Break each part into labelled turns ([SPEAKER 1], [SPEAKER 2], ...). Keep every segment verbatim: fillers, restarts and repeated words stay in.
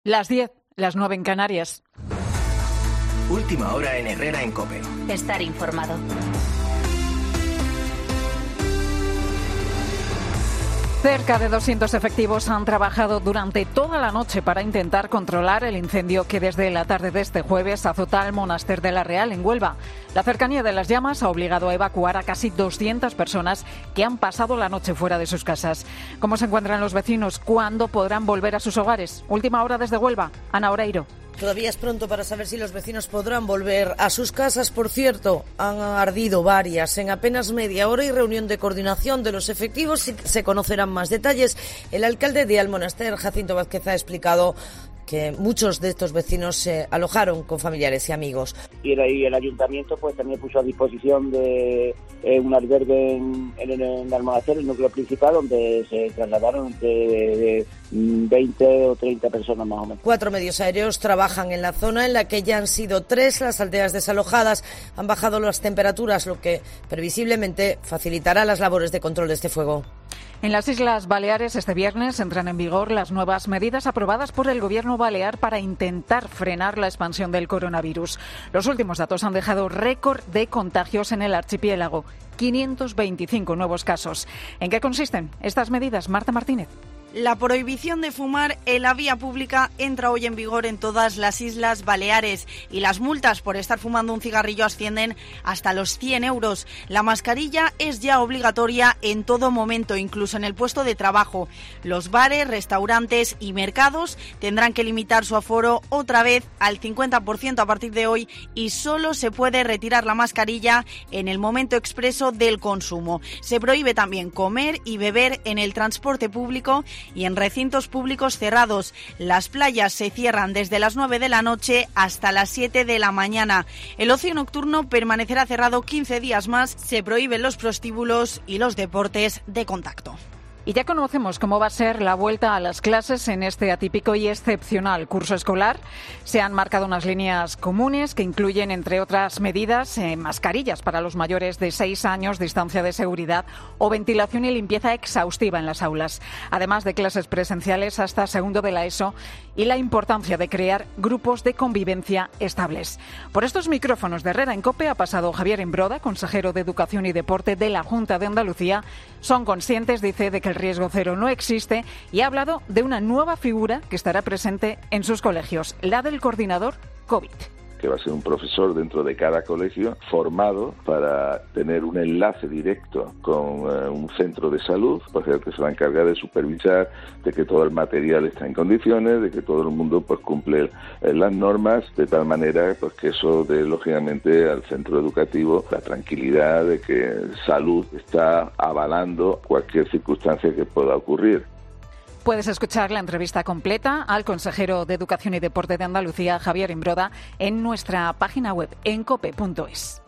[SPEAKER 1] Las diez, las nueve en Canarias.
[SPEAKER 2] Última hora en Herrera en COPE.
[SPEAKER 3] Estar informado.
[SPEAKER 1] Cerca de doscientos efectivos han trabajado durante toda la noche para intentar controlar el incendio que desde la tarde de este jueves azota el Monaster de la Real en Huelva. La cercanía de las llamas ha obligado a evacuar a casi doscientas personas que han pasado la noche fuera de sus casas. ¿Cómo se encuentran los vecinos? ¿Cuándo podrán volver a sus hogares? Última hora desde Huelva. Ana Oreiro.
[SPEAKER 4] Todavía es pronto para saber si los vecinos podrán volver a sus casas. Por cierto, han ardido varias en apenas media hora y reunión de coordinación de los efectivos. Se conocerán más detalles. El alcalde de Almonaster, Jacinto Vázquez, ha explicado que muchos de estos vecinos se alojaron con familiares y amigos.
[SPEAKER 5] Y el ayuntamiento pues también puso a disposición de eh, un albergue en, en, en Almonaster, el núcleo principal, donde se trasladaron entre de veinte o treinta personas más o menos.
[SPEAKER 4] Cuatro medios aéreos trabajan en la zona, en la que ya han sido tres las aldeas desalojadas. Han bajado las temperaturas, lo que previsiblemente facilitará las labores de control de este fuego.
[SPEAKER 1] En las Islas Baleares este viernes entran en vigor las nuevas medidas aprobadas por el Gobierno balear para intentar frenar la expansión del coronavirus. Los últimos datos han dejado récord de contagios en el archipiélago, quinientos veinticinco nuevos casos. ¿En qué consisten estas medidas? Marta Martínez.
[SPEAKER 6] La prohibición de fumar en la vía pública entra hoy en vigor en todas las Islas Baleares y las multas por estar fumando un cigarrillo ascienden hasta los cien euros. La mascarilla es ya obligatoria en todo momento, incluso en el puesto de trabajo. Los bares, restaurantes y mercados tendrán que limitar su aforo otra vez al cincuenta por ciento a partir de hoy y solo se puede retirar la mascarilla en el momento expreso del consumo. Se prohíbe también comer y beber en el transporte público y en recintos públicos cerrados. Las playas se cierran desde las nueve de la noche hasta las siete de la mañana. El ocio nocturno permanecerá cerrado quince días más. Se prohíben los prostíbulos y los deportes de contacto.
[SPEAKER 1] Y ya conocemos cómo va a ser la vuelta a las clases en este atípico y excepcional curso escolar. Se han marcado unas líneas comunes que incluyen, entre otras medidas, eh, mascarillas para los mayores de seis años, distancia de seguridad o ventilación y limpieza exhaustiva en las aulas, además de clases presenciales hasta segundo de la ESO y la importancia de crear grupos de convivencia estables. Por estos micrófonos de Herrera en COPE ha pasado Javier Imbroda, consejero de Educación y Deporte de la Junta de Andalucía. Son conscientes, dice, de que el riesgo cero no existe y ha hablado de una nueva figura que estará presente en sus colegios, la del coordinador COVID.
[SPEAKER 7] Que va a ser un profesor dentro de cada colegio formado para tener un enlace directo con uh, un centro de salud, pues el que se va a encargar de supervisar de que todo el material está en condiciones, de que todo el mundo pues cumple eh, las normas, de tal manera pues que eso dé lógicamente al centro educativo la tranquilidad de que salud está avalando cualquier circunstancia que pueda ocurrir.
[SPEAKER 1] Puedes escuchar la entrevista completa al consejero de Educación y Deporte de Andalucía, Javier Imbroda, en nuestra página web en cope punto es.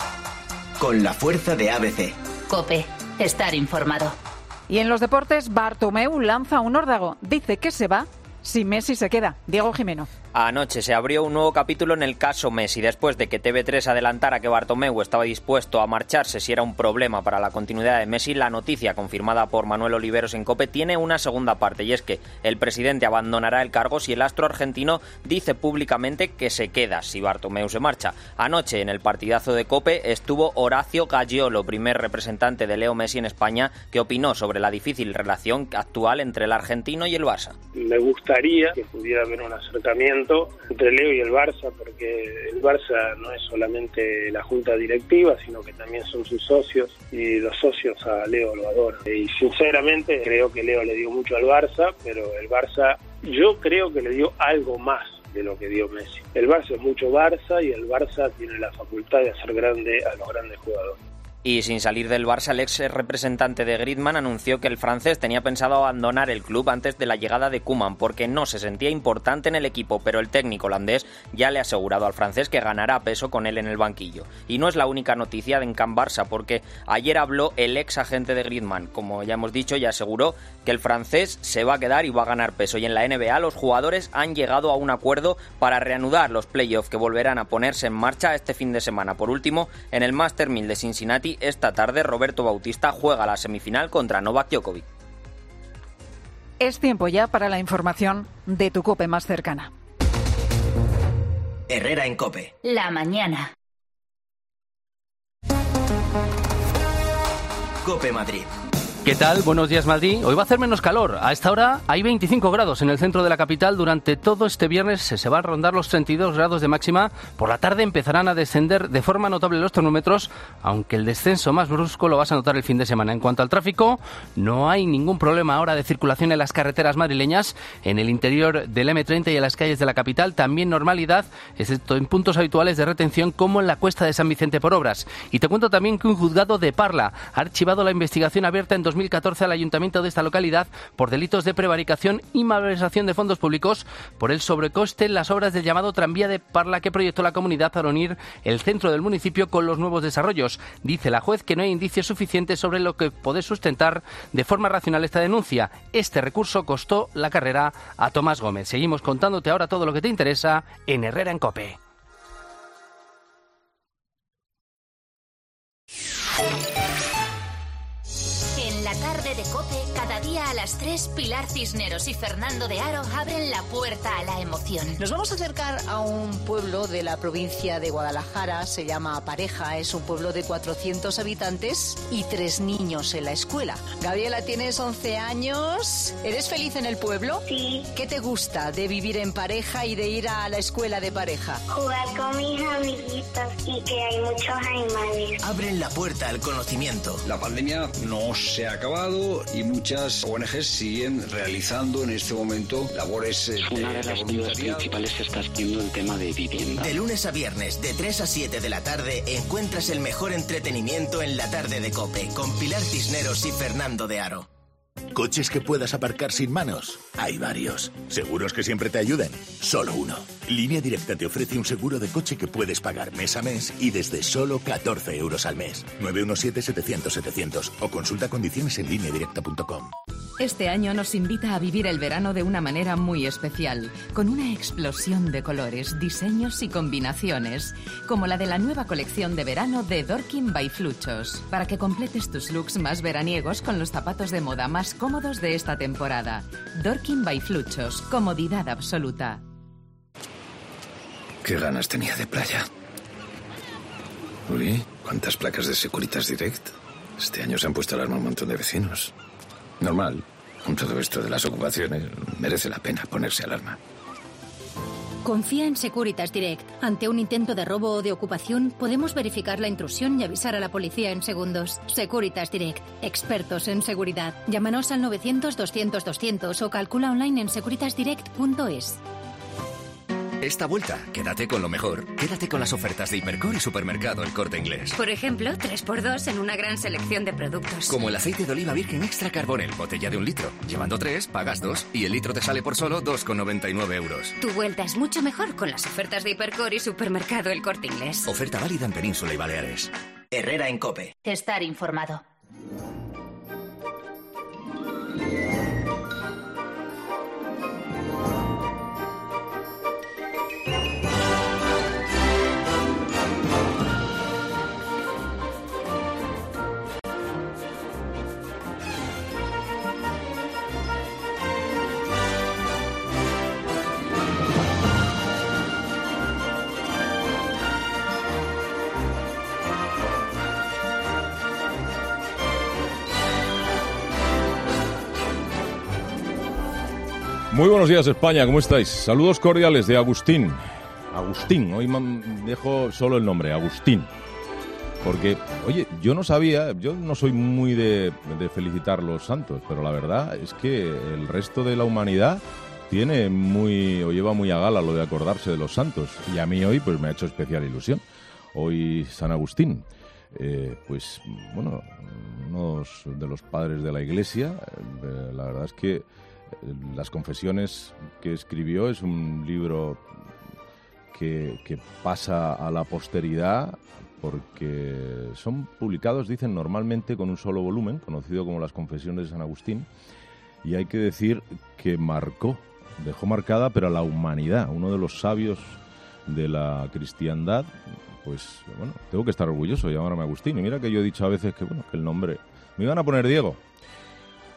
[SPEAKER 2] Con la fuerza de A B C.
[SPEAKER 3] COPE. Estar informado.
[SPEAKER 1] Y en los deportes, Bartomeu lanza un órdago. Dice que se va si Messi se queda. Diego Jimeno.
[SPEAKER 8] Anoche se abrió un nuevo capítulo en el caso Messi, después de que T V tres adelantara que Bartomeu estaba dispuesto a marcharse si era un problema para la continuidad de Messi. La noticia, confirmada por Manuel Oliveros en COPE, tiene una segunda parte, y es que el presidente abandonará el cargo si el astro argentino dice públicamente que se queda si Bartomeu se marcha. Anoche, en el partidazo de COPE, estuvo Horacio Gaggiolo, primer representante de Leo Messi en España, que opinó sobre la difícil relación actual entre el argentino y el Barça.
[SPEAKER 9] Me gustaría que pudiera haber un acercamiento entre Leo y el Barça, porque el Barça no es solamente la junta directiva, sino que también son sus socios, y los socios a Leo lo adoran. Y sinceramente creo que Leo le dio mucho al Barça, pero el Barça yo creo que le dio algo más de lo que dio Messi. El Barça es mucho Barça y el Barça tiene la facultad de hacer grande a los grandes jugadores.
[SPEAKER 8] Y sin salir del Barça, el ex representante de Griezmann anunció que el francés tenía pensado abandonar el club antes de la llegada de Koeman porque no se sentía importante en el equipo, pero el técnico holandés ya le ha asegurado al francés que ganará peso con él en el banquillo. Y no es la única noticia en Can Barça, porque ayer habló el ex agente de Griezmann, como ya hemos dicho, y aseguró que el francés se va a quedar y va a ganar peso. Y en la N B A los jugadores han llegado a un acuerdo para reanudar los playoffs que volverán a ponerse en marcha este fin de semana. Por último, en el Master mil de Cincinnati, esta tarde Roberto Bautista juega la semifinal contra Novak Djokovic.
[SPEAKER 1] Es tiempo ya para la información de tu COPE más cercana.
[SPEAKER 2] Herrera en COPE.
[SPEAKER 3] La mañana.
[SPEAKER 2] COPE Madrid.
[SPEAKER 10] ¿Qué tal? Buenos días, Madrid. Hoy va a hacer menos calor. A esta hora hay veinticinco grados en el centro de la capital. Durante todo este viernes se van a rondar los treinta y dos grados de máxima. Por la tarde empezarán a descender de forma notable los termómetros, aunque el descenso más brusco lo vas a notar el fin de semana. En cuanto al tráfico, no hay ningún problema ahora de circulación en las carreteras madrileñas, en el interior del eme treinta y en las calles de la capital. También normalidad, excepto en puntos habituales de retención como en la Cuesta de San Vicente por obras. Y te cuento también que un juzgado de Parla ha archivado la investigación abierta en dos mil catorce al ayuntamiento de esta localidad por delitos de prevaricación y malversación de fondos públicos por el sobrecoste en las obras del llamado tranvía de Parla que proyectó la comunidad para unir el centro del municipio con los nuevos desarrollos. Dice la juez que no hay indicios suficientes sobre lo que puede sustentar de forma racional esta denuncia. Este recurso costó la carrera a Tomás Gómez. Seguimos contándote ahora todo lo que te interesa en Herrera en COPE.
[SPEAKER 3] La tarde de COPE, cada día a las tres, Pilar Cisneros y Fernando de Aro abren la puerta a la emoción.
[SPEAKER 11] Nos vamos a acercar a un pueblo de la provincia de Guadalajara, se llama Pareja, es un pueblo de cuatrocientos habitantes y tres niños en la escuela. Gabriela, tienes once años, ¿eres feliz en el pueblo?
[SPEAKER 12] Sí.
[SPEAKER 11] ¿Qué te gusta de vivir en Pareja y de ir a la escuela de Pareja?
[SPEAKER 12] Jugar con mis amiguitos y que hay muchos animales.
[SPEAKER 2] Abren la puerta al conocimiento.
[SPEAKER 13] La pandemia no se ha acabado y muchas O N Ges siguen realizando en este momento labores. Eh,
[SPEAKER 14] Una de las dudas principales está siendo el tema de vivienda.
[SPEAKER 2] De lunes a viernes, de tres a siete de la tarde, encuentras el mejor entretenimiento en la tarde de COPE, con Pilar Cisneros y Fernando de Aro.
[SPEAKER 15] ¿Coches que puedas aparcar sin manos? Hay varios. ¿Seguros que siempre te ayuden? Solo uno. Línea Directa te ofrece un seguro de coche que puedes pagar mes a mes y desde solo catorce euros al mes. nueve uno siete, setecientos, setecientos o consulta condiciones en línea directa punto com.
[SPEAKER 16] Este año nos invita a vivir el verano de una manera muy especial, con una explosión de colores, diseños y combinaciones, como la de la nueva colección de verano de Dorkin by Fluchos, para que completes tus looks más veraniegos con los zapatos de moda más cómodos de esta temporada. Dorkin by Fluchos, comodidad absoluta.
[SPEAKER 17] Qué ganas tenía de playa. Uy, ¿cuántas placas de Securitas Direct? Este año se han puesto alarma un montón de vecinos. Normal, con todo esto de las ocupaciones, merece la pena ponerse alarma.
[SPEAKER 18] Confía en Securitas Direct. Ante un intento de robo o de ocupación, podemos verificar la intrusión y avisar a la policía en segundos. Securitas Direct. Expertos en seguridad. Llámanos al novecientos, doscientos, doscientos o calcula online en securitas direct punto es.
[SPEAKER 19] Esta vuelta, quédate con lo mejor. Quédate con las ofertas de Hipercor y Supermercado El Corte Inglés.
[SPEAKER 18] Por ejemplo, tres por dos en una gran selección de productos.
[SPEAKER 19] Como el aceite de oliva virgen extra carbonel, botella de un litro. Llevando tres, pagas dos y el litro te sale por solo dos con noventa y nueve euros.
[SPEAKER 18] Tu vuelta es mucho mejor con las ofertas de Hipercor y Supermercado El Corte Inglés.
[SPEAKER 19] Oferta válida en Península y Baleares.
[SPEAKER 2] Herrera en COPE.
[SPEAKER 3] Estar informado.
[SPEAKER 20] Muy buenos días, España, ¿cómo estáis? Saludos cordiales de Agustín. Agustín, hoy me dejo solo el nombre, Agustín. Porque, oye, yo no sabía, yo no soy muy de, de felicitar los santos, pero la verdad es que el resto de la humanidad tiene muy, o lleva muy a gala lo de acordarse de los santos. Y a mí hoy, pues me ha hecho especial ilusión. Hoy San Agustín, eh, pues, bueno, uno de los padres de la Iglesia, eh, la verdad es que Las Confesiones que escribió es un libro que, que pasa a la posteridad porque son publicados, dicen, normalmente con un solo volumen, conocido como Las Confesiones de San Agustín, y hay que decir que marcó, dejó marcada, pero a la humanidad, uno de los sabios de la cristiandad. Pues, bueno, tengo que estar orgulloso de llamarme Agustín. Y mira que yo he dicho a veces que, bueno, que el nombre... Me iban a poner Diego.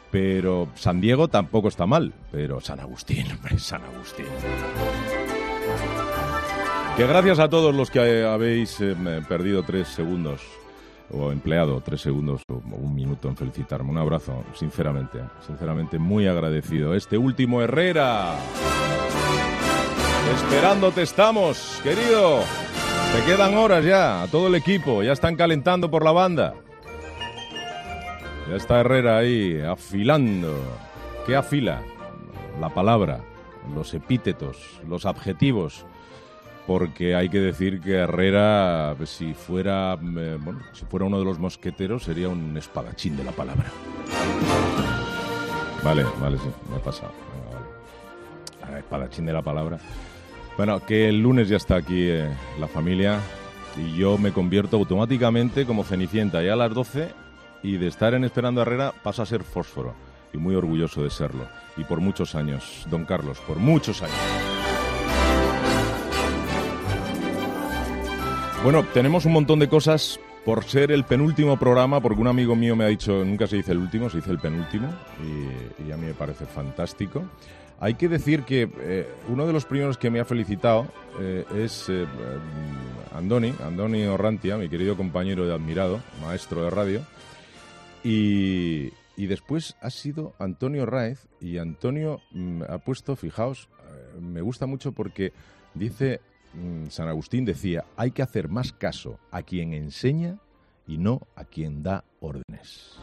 [SPEAKER 20] Pero San Diego tampoco está mal, pero San Agustín, hombre, San Agustín. Que gracias a todos los que habéis eh, perdido tres segundos o empleado tres segundos o un minuto en felicitarme. Un abrazo, sinceramente, sinceramente muy agradecido. Este último Herrera. Esperándote estamos, querido. Te quedan horas ya, a todo el equipo. Ya están calentando por la banda. Ya está Herrera ahí, afilando. ¿Qué afila? La palabra, los epítetos, los adjetivos. Porque hay que decir que Herrera, si fuera, eh, bueno, si fuera uno de los mosqueteros, sería un espadachín de la palabra. Vale, vale, sí, me he pasado. Vale. Espadachín de la palabra. Bueno, que el lunes ya está aquí eh, la familia y yo me convierto automáticamente como Cenicienta ya a las doce y de estar en Esperando a Herrera paso a ser Fósforo y muy orgulloso de serlo. Y por muchos años, don Carlos, por muchos años. Bueno, tenemos un montón de cosas por ser el penúltimo programa, porque un amigo mío me ha dicho, nunca se dice el último, se dice el penúltimo, y, y a mí me parece fantástico. Hay que decir que eh, uno de los primeros que me ha felicitado eh, es eh, Andoni, Andoni Orrantia, mi querido compañero de admirado, maestro de radio, y, y después ha sido Antonio Raez, y Antonio mm, ha puesto, fijaos, eh, me gusta mucho porque dice... San Agustín decía, hay que hacer más caso a quien enseña y no a quien da órdenes.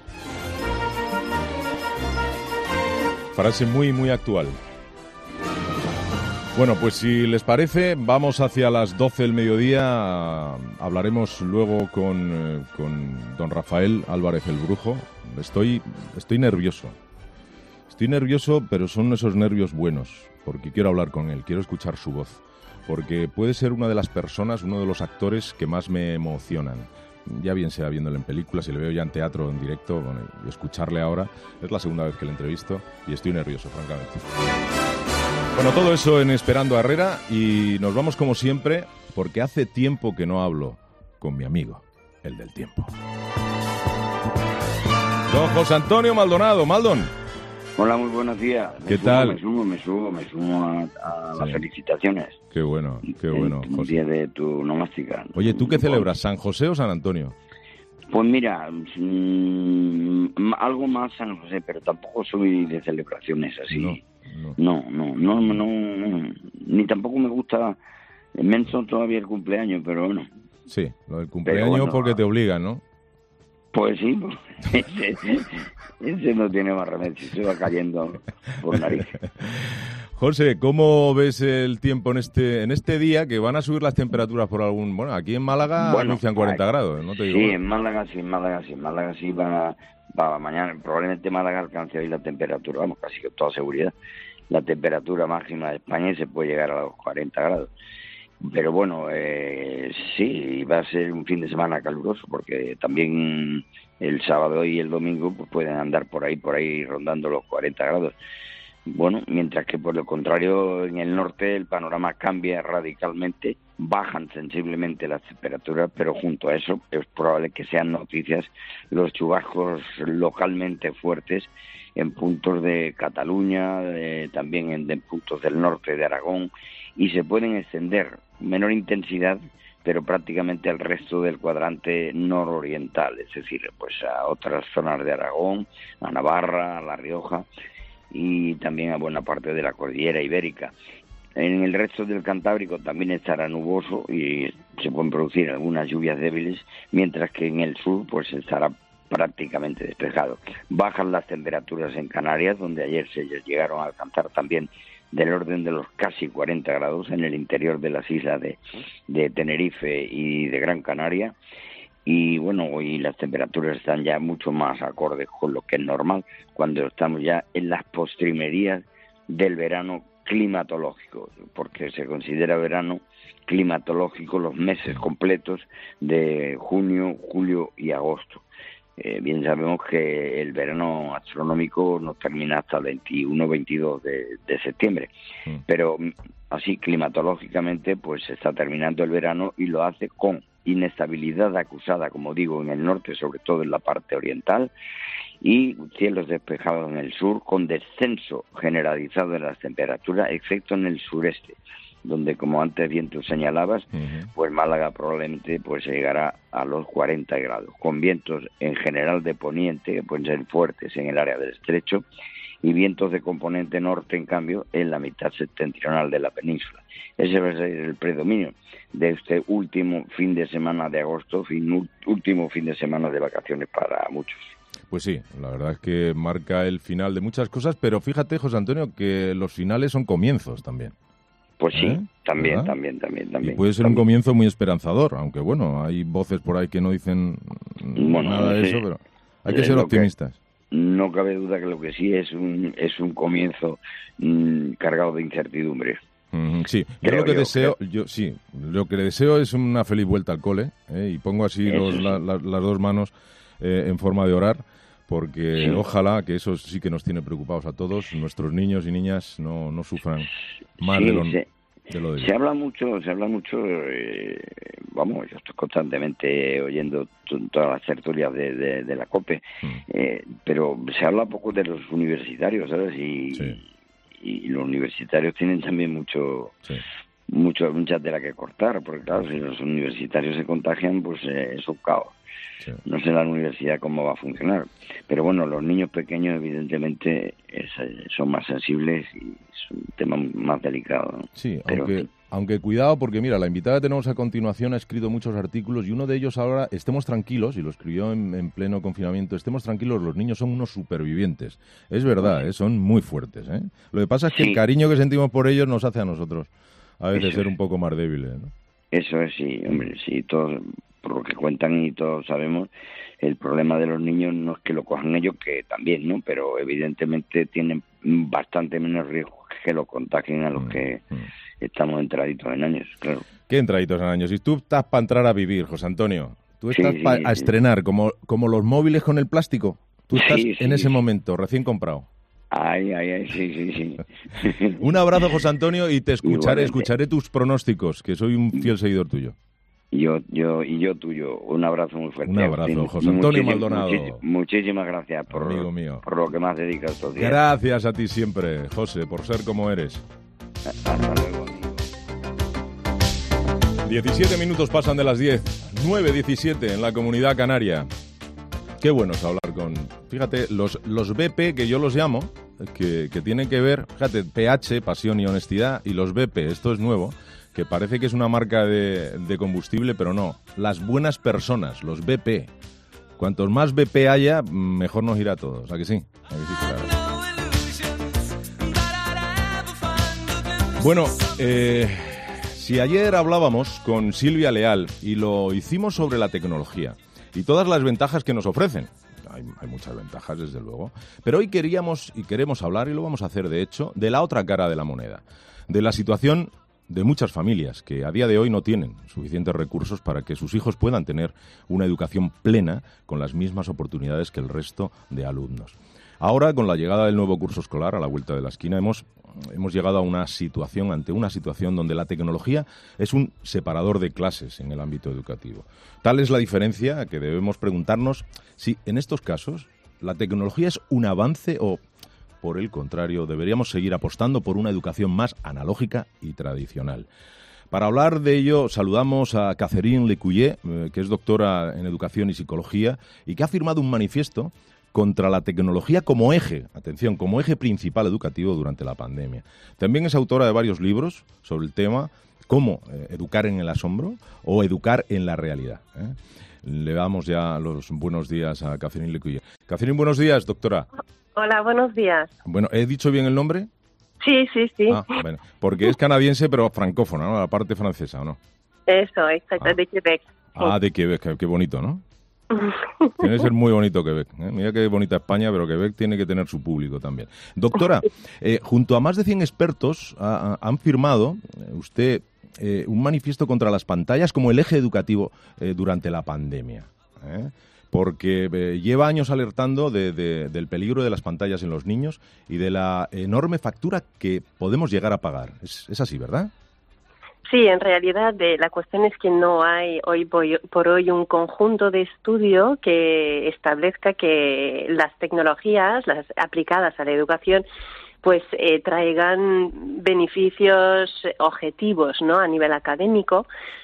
[SPEAKER 20] Frase muy, muy actual. Bueno, pues si les parece, vamos hacia las doce del mediodía. Hablaremos luego con, con don Rafael Álvarez el Brujo. Estoy, estoy nervioso. Estoy nervioso, pero son esos nervios buenos, porque quiero hablar con él, quiero escuchar su voz. Porque puede ser una de las personas, uno de los actores que más me emocionan. Ya bien sea viéndole en películas, si le veo ya en teatro, en directo, bueno, y escucharle ahora. Es la segunda vez que le entrevisto y estoy nervioso, francamente. Bueno, todo eso en Esperando a Herrera y nos vamos como siempre, porque hace tiempo que no hablo con mi amigo, el del tiempo. Don José Antonio Maldonado. Maldon.
[SPEAKER 21] Hola, muy buenos días. Me
[SPEAKER 20] ¿Qué
[SPEAKER 21] sumo,
[SPEAKER 20] tal?
[SPEAKER 21] Me sumo, me sumo, me sumo a, a sí. las felicitaciones.
[SPEAKER 20] Qué bueno, qué bueno.
[SPEAKER 21] El día de tu nomástica.
[SPEAKER 20] Oye, ¿tú qué celebras, San José o San Antonio?
[SPEAKER 21] Pues mira, mmm, algo más San José, pero tampoco soy de celebraciones así.
[SPEAKER 20] No,
[SPEAKER 21] no, no, no, no, no, no ni tampoco me gusta, menso todavía el cumpleaños, pero bueno.
[SPEAKER 20] Sí, lo del cumpleaños bueno, porque te obligan, ¿no?
[SPEAKER 21] Pues sí, pues, ese, ese no tiene más remedio, se va cayendo por nariz.
[SPEAKER 20] José, ¿cómo ves el tiempo en este en este día que van a subir las temperaturas por algún... Bueno, aquí en Málaga bueno, anuncian cuarenta hay, grados, ¿no te digo?
[SPEAKER 21] Sí,
[SPEAKER 20] bueno.
[SPEAKER 21] en Málaga sí, en Málaga sí, en Málaga sí va, va mañana, probablemente Málaga alcance hoy la temperatura, vamos, casi con toda seguridad, la temperatura máxima de España y se puede llegar a los cuarenta grados. Pero bueno, eh, sí, va a ser un fin de semana caluroso porque también el sábado y el domingo pues pueden andar por ahí, por ahí rondando los cuarenta grados. Bueno, mientras que por lo contrario en el norte el panorama cambia radicalmente, bajan sensiblemente las temperaturas, pero junto a eso es probable que sean noticias los chubascos localmente fuertes en puntos de Cataluña, eh, también en, en puntos del norte de Aragón, y se pueden extender menor intensidad, pero prácticamente al resto del cuadrante nororiental, es decir, pues a otras zonas de Aragón, a Navarra, a La Rioja y también a buena parte de la cordillera ibérica. En el resto del Cantábrico también estará nuboso y se pueden producir algunas lluvias débiles, mientras que en el sur pues estará prácticamente despejado. Bajan las temperaturas en Canarias, donde ayer se llegaron a alcanzar también del orden de los casi cuarenta grados en el interior de las islas de, de Tenerife y de Gran Canaria. Y bueno, hoy las temperaturas están ya mucho más acordes con lo que es normal, cuando estamos ya en las postrimerías del verano climatológico, porque se considera verano climatológico los meses completos de junio, julio y agosto. Eh, bien sabemos que el verano astronómico no termina hasta el veintiuno veintidós de, de septiembre, mm. pero así climatológicamente pues se está terminando el verano y lo hace con inestabilidad acusada, como digo, en el norte, sobre todo en la parte oriental, y cielos despejados en el sur, con descenso generalizado de las temperaturas, excepto en el sureste, donde, como antes bien tú señalabas, uh-huh. pues Málaga probablemente pues llegará a los cuarenta grados, con vientos en general de poniente, que pueden ser fuertes en el área del estrecho, y vientos de componente norte, en cambio, en la mitad septentrional de la península. Ese va a ser el predominio de este último fin de semana de agosto, fin, último fin de semana de vacaciones para muchos.
[SPEAKER 20] Pues sí, la verdad es que marca el final de muchas cosas, pero fíjate, José Antonio, que los finales son comienzos también.
[SPEAKER 21] Pues sí,
[SPEAKER 20] ¿Eh?
[SPEAKER 21] también,
[SPEAKER 20] ¿verdad?
[SPEAKER 21] también, también, también.
[SPEAKER 20] Y puede ser
[SPEAKER 21] también.
[SPEAKER 20] un comienzo muy esperanzador, aunque bueno, hay voces por ahí que no dicen
[SPEAKER 21] bueno,
[SPEAKER 20] nada de
[SPEAKER 21] sí.
[SPEAKER 20] eso, pero hay que ser optimistas.
[SPEAKER 21] Que, no cabe duda que lo que sí es un es un comienzo mmm, cargado de incertidumbre.
[SPEAKER 20] Mm, sí, yo lo que yo, deseo, creo. yo sí, lo que le deseo es una feliz vuelta al cole, ¿eh? Y pongo así los, sí. la, la, las dos manos eh, en forma de orar, porque sí. ojalá, que eso sí que nos tiene preocupados a todos, nuestros niños y niñas no, no sufran más
[SPEAKER 21] sí,
[SPEAKER 20] de lo,
[SPEAKER 21] sí.
[SPEAKER 20] de lo de
[SPEAKER 21] Se habla mucho, se habla mucho, eh, vamos, yo estoy constantemente oyendo t- todas las tertulias de, de, de la COPE, mm. eh, pero se habla poco de los universitarios, ¿sabes? Y, sí. y los universitarios tienen también mucho... Sí. mucho mucha tela que cortar, porque claro, si los universitarios se contagian, pues eh, es un caos. Sí. No sé en la universidad cómo va a funcionar. Pero bueno, los niños pequeños evidentemente es, son más sensibles y es un tema más delicado, ¿no?
[SPEAKER 20] Sí,
[SPEAKER 21] Pero,
[SPEAKER 20] aunque,
[SPEAKER 21] sí.
[SPEAKER 20] aunque cuidado, porque mira, la invitada que tenemos a continuación ha escrito muchos artículos y uno de ellos ahora, estemos tranquilos, y lo escribió en, en pleno confinamiento, estemos tranquilos, los niños son unos supervivientes. Es verdad, ¿eh? Son muy fuertes, ¿eh? Lo que pasa es que sí. el cariño que sentimos por ellos nos hace a nosotros a veces Eso ser un poco más débiles, ¿no?
[SPEAKER 21] Eso es, sí, hombre, sí, todos, por lo que cuentan y todos sabemos, el problema de los niños no es que lo cojan ellos, que también, ¿no? Pero evidentemente tienen bastante menos riesgo que lo contagien a los mm, que mm. estamos entraditos en años, claro.
[SPEAKER 20] ¿Qué entraditos en años? Si tú estás para entrar a vivir, José Antonio, tú estás
[SPEAKER 21] sí,
[SPEAKER 20] para
[SPEAKER 21] sí,
[SPEAKER 20] a
[SPEAKER 21] sí.
[SPEAKER 20] estrenar, como, como los móviles con el plástico, tú estás
[SPEAKER 21] sí, sí,
[SPEAKER 20] en ese
[SPEAKER 21] sí.
[SPEAKER 20] momento, recién comprado.
[SPEAKER 21] Ay, ay, ay, sí, sí, sí.
[SPEAKER 20] Un abrazo, José Antonio, y te escucharé,
[SPEAKER 21] Igualmente.
[SPEAKER 20] escucharé tus pronósticos, que soy un fiel seguidor tuyo.
[SPEAKER 21] Yo, yo y yo tuyo. Un abrazo muy fuerte.
[SPEAKER 20] Un abrazo, José Antonio Maldonado.
[SPEAKER 21] Muchísimas, muchísimas gracias por,
[SPEAKER 20] amigo mío.
[SPEAKER 21] por lo que me has dedicado estos días.
[SPEAKER 20] Gracias a ti siempre, José, por ser como eres.
[SPEAKER 21] Hasta luego, amigo.
[SPEAKER 20] diecisiete minutos pasan de las diez, nueve diecisiete en la Comunidad Canaria. Qué bueno es hablar con, fíjate, los, los B P, que yo los llamo, que, que tienen que ver, fíjate, P H, pasión y honestidad, y los B P, esto es nuevo, que parece que es una marca de, de combustible, pero no, las buenas personas, los B P. Cuantos más B P haya, mejor nos irá a todos, ¿a que sí? ¿A que sí, claro? Bueno, eh, si ayer hablábamos con Silvia Leal y lo hicimos sobre la tecnología y todas las ventajas que nos ofrecen, hay, hay muchas ventajas desde luego, pero hoy queríamos y queremos hablar, y lo vamos a hacer de hecho, de la otra cara de la moneda, de la situación de muchas familias que a día de hoy no tienen suficientes recursos para que sus hijos puedan tener una educación plena con las mismas oportunidades que el resto de alumnos. Ahora, con la llegada del nuevo curso escolar a la vuelta de la esquina, hemos, hemos llegado a una situación, ante una situación donde la tecnología es un separador de clases en el ámbito educativo. Tal es la diferencia que debemos preguntarnos si, en estos casos, la tecnología es un avance o, por el contrario, deberíamos seguir apostando por una educación más analógica y tradicional. Para hablar de ello, saludamos a Catherine Lecuyer, eh, que es doctora en Educación y Psicología y que ha firmado un manifiesto contra la tecnología como eje, atención, como eje principal educativo durante la pandemia. También es autora de varios libros sobre el tema, cómo eh, educar en el asombro o educar en la realidad, ¿eh? Le damos ya los buenos días a Catherine Lecuyer. Catherine, buenos días, doctora.
[SPEAKER 5] Hola, buenos días.
[SPEAKER 20] Bueno, ¿he dicho bien el nombre?
[SPEAKER 5] Sí, sí, sí.
[SPEAKER 20] Ah, bueno, porque es canadiense, pero francófona, ¿no? La parte francesa, ¿o no?
[SPEAKER 5] Eso, exacto,
[SPEAKER 20] ah.
[SPEAKER 5] de Quebec.
[SPEAKER 20] Ah, de Quebec, qué, qué bonito, ¿no? Tiene que ser muy bonito Quebec, ¿eh? Mira qué bonita España, pero Quebec tiene que tener su público también. Doctora, eh, junto a más de cien expertos a, a, han firmado eh, usted eh, un manifiesto contra las pantallas como el eje educativo eh, durante la pandemia, ¿eh? Porque eh, lleva años alertando de, de, del peligro de las pantallas en los niños y de la enorme factura que podemos llegar a pagar. Es, es así, ¿verdad?
[SPEAKER 5] Sí, en realidad eh, la cuestión es que no hay hoy por hoy un conjunto de estudio que establezca que las tecnologías, las aplicadas a la educación, pues eh, traigan beneficios objetivos, ¿no?, a nivel académico,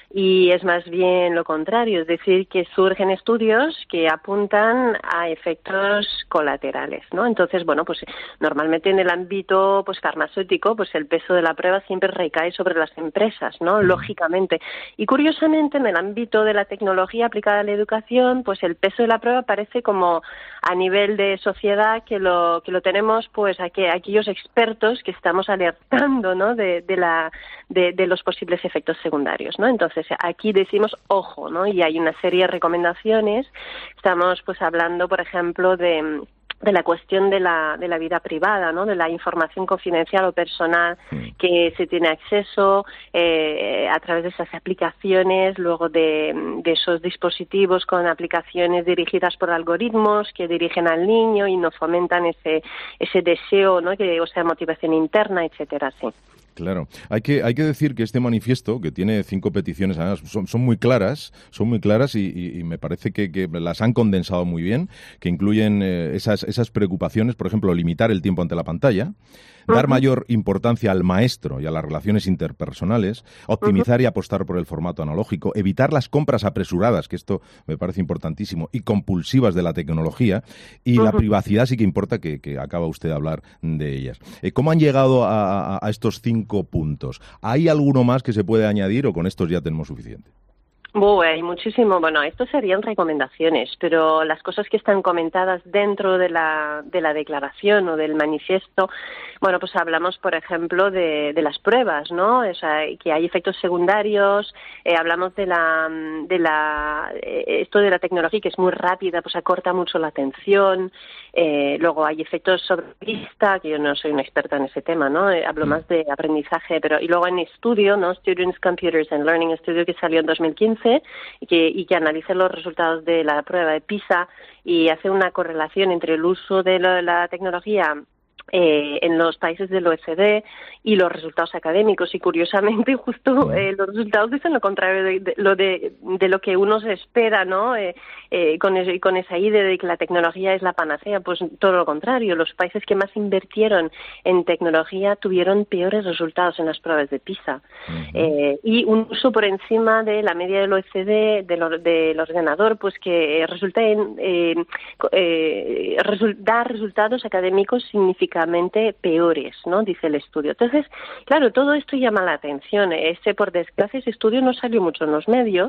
[SPEAKER 5] y es más bien lo contrario, es decir, que surgen estudios que apuntan a efectos colaterales, ¿no? Entonces, bueno, pues normalmente en el ámbito pues farmacéutico, pues el peso de la prueba siempre recae sobre las empresas, ¿no?, lógicamente. Y curiosamente, en el ámbito de la tecnología aplicada a la educación, pues el peso de la prueba parece como a nivel de sociedad que lo que lo tenemos pues a que aquellos expertos que estamos alertando, ¿no?, de, de la de, de los posibles efectos secundarios, ¿no? Entonces aquí decimos ojo, ¿no? Y hay una serie de recomendaciones. Estamos pues hablando, por ejemplo, de de la cuestión de la de la vida privada, ¿no?, de la información confidencial o personal que se tiene acceso eh, a través de esas aplicaciones, luego de, de esos dispositivos con aplicaciones dirigidas por algoritmos que dirigen al niño y no fomentan ese ese deseo, ¿no?, que o sea, motivación interna, etcétera, sí.
[SPEAKER 20] Claro. Hay que hay que decir que este manifiesto, que tiene cinco peticiones, además son, son muy claras, son muy claras y, y, y me parece que, que las han condensado muy bien, que incluyen eh, esas esas preocupaciones, por ejemplo, limitar el tiempo ante la pantalla, dar mayor importancia al maestro y a las relaciones interpersonales, optimizar y apostar por el formato analógico, evitar las compras apresuradas, que esto me parece importantísimo, y compulsivas de la tecnología, y la privacidad sí que importa, que, que acaba usted de hablar de ellas. Eh, ¿Cómo han llegado a, a, a estos cinco puntos? ¿Hay alguno más que se puede añadir o con estos ya tenemos suficiente?
[SPEAKER 5] Oh, hay muchísimo. Bueno, estos serían recomendaciones, pero las cosas que están comentadas dentro de la de la declaración o del manifiesto, bueno, pues hablamos, por ejemplo, de, de las pruebas, ¿no? O sea, que hay efectos secundarios. Eh, hablamos de la de la eh, esto de la tecnología que es muy rápida, pues acorta mucho la atención. Eh, luego hay efectos sobre vista, que yo no soy una experta en ese tema, ¿no? Eh, hablo más de aprendizaje, pero y luego en estudio, ¿no? Students, Computers and Learning, estudio que salió en dos mil quince. Y que, y que analice los resultados de la prueba de PISA y hace una correlación entre el uso de la, la tecnología eh, en los países del O E C D y los resultados académicos, y curiosamente justo eh, los resultados dicen lo contrario de, de lo de, de lo que uno se espera, ¿no? Eh, eh, con, ese, con esa idea de que la tecnología es la panacea, pues todo lo contrario. Los países que más invirtieron en tecnología tuvieron peores resultados en las pruebas de PISA. Uh-huh. eh, y un uso por encima de la media del O E C D del, del ordenador, pues que resulta en eh, eh, resu- da resultados académicos significativamente peores, ¿no?, dice el estudio. Entonces, claro, todo esto llama la atención. Ese, por desgracia, ese estudio no salió mucho en los medios.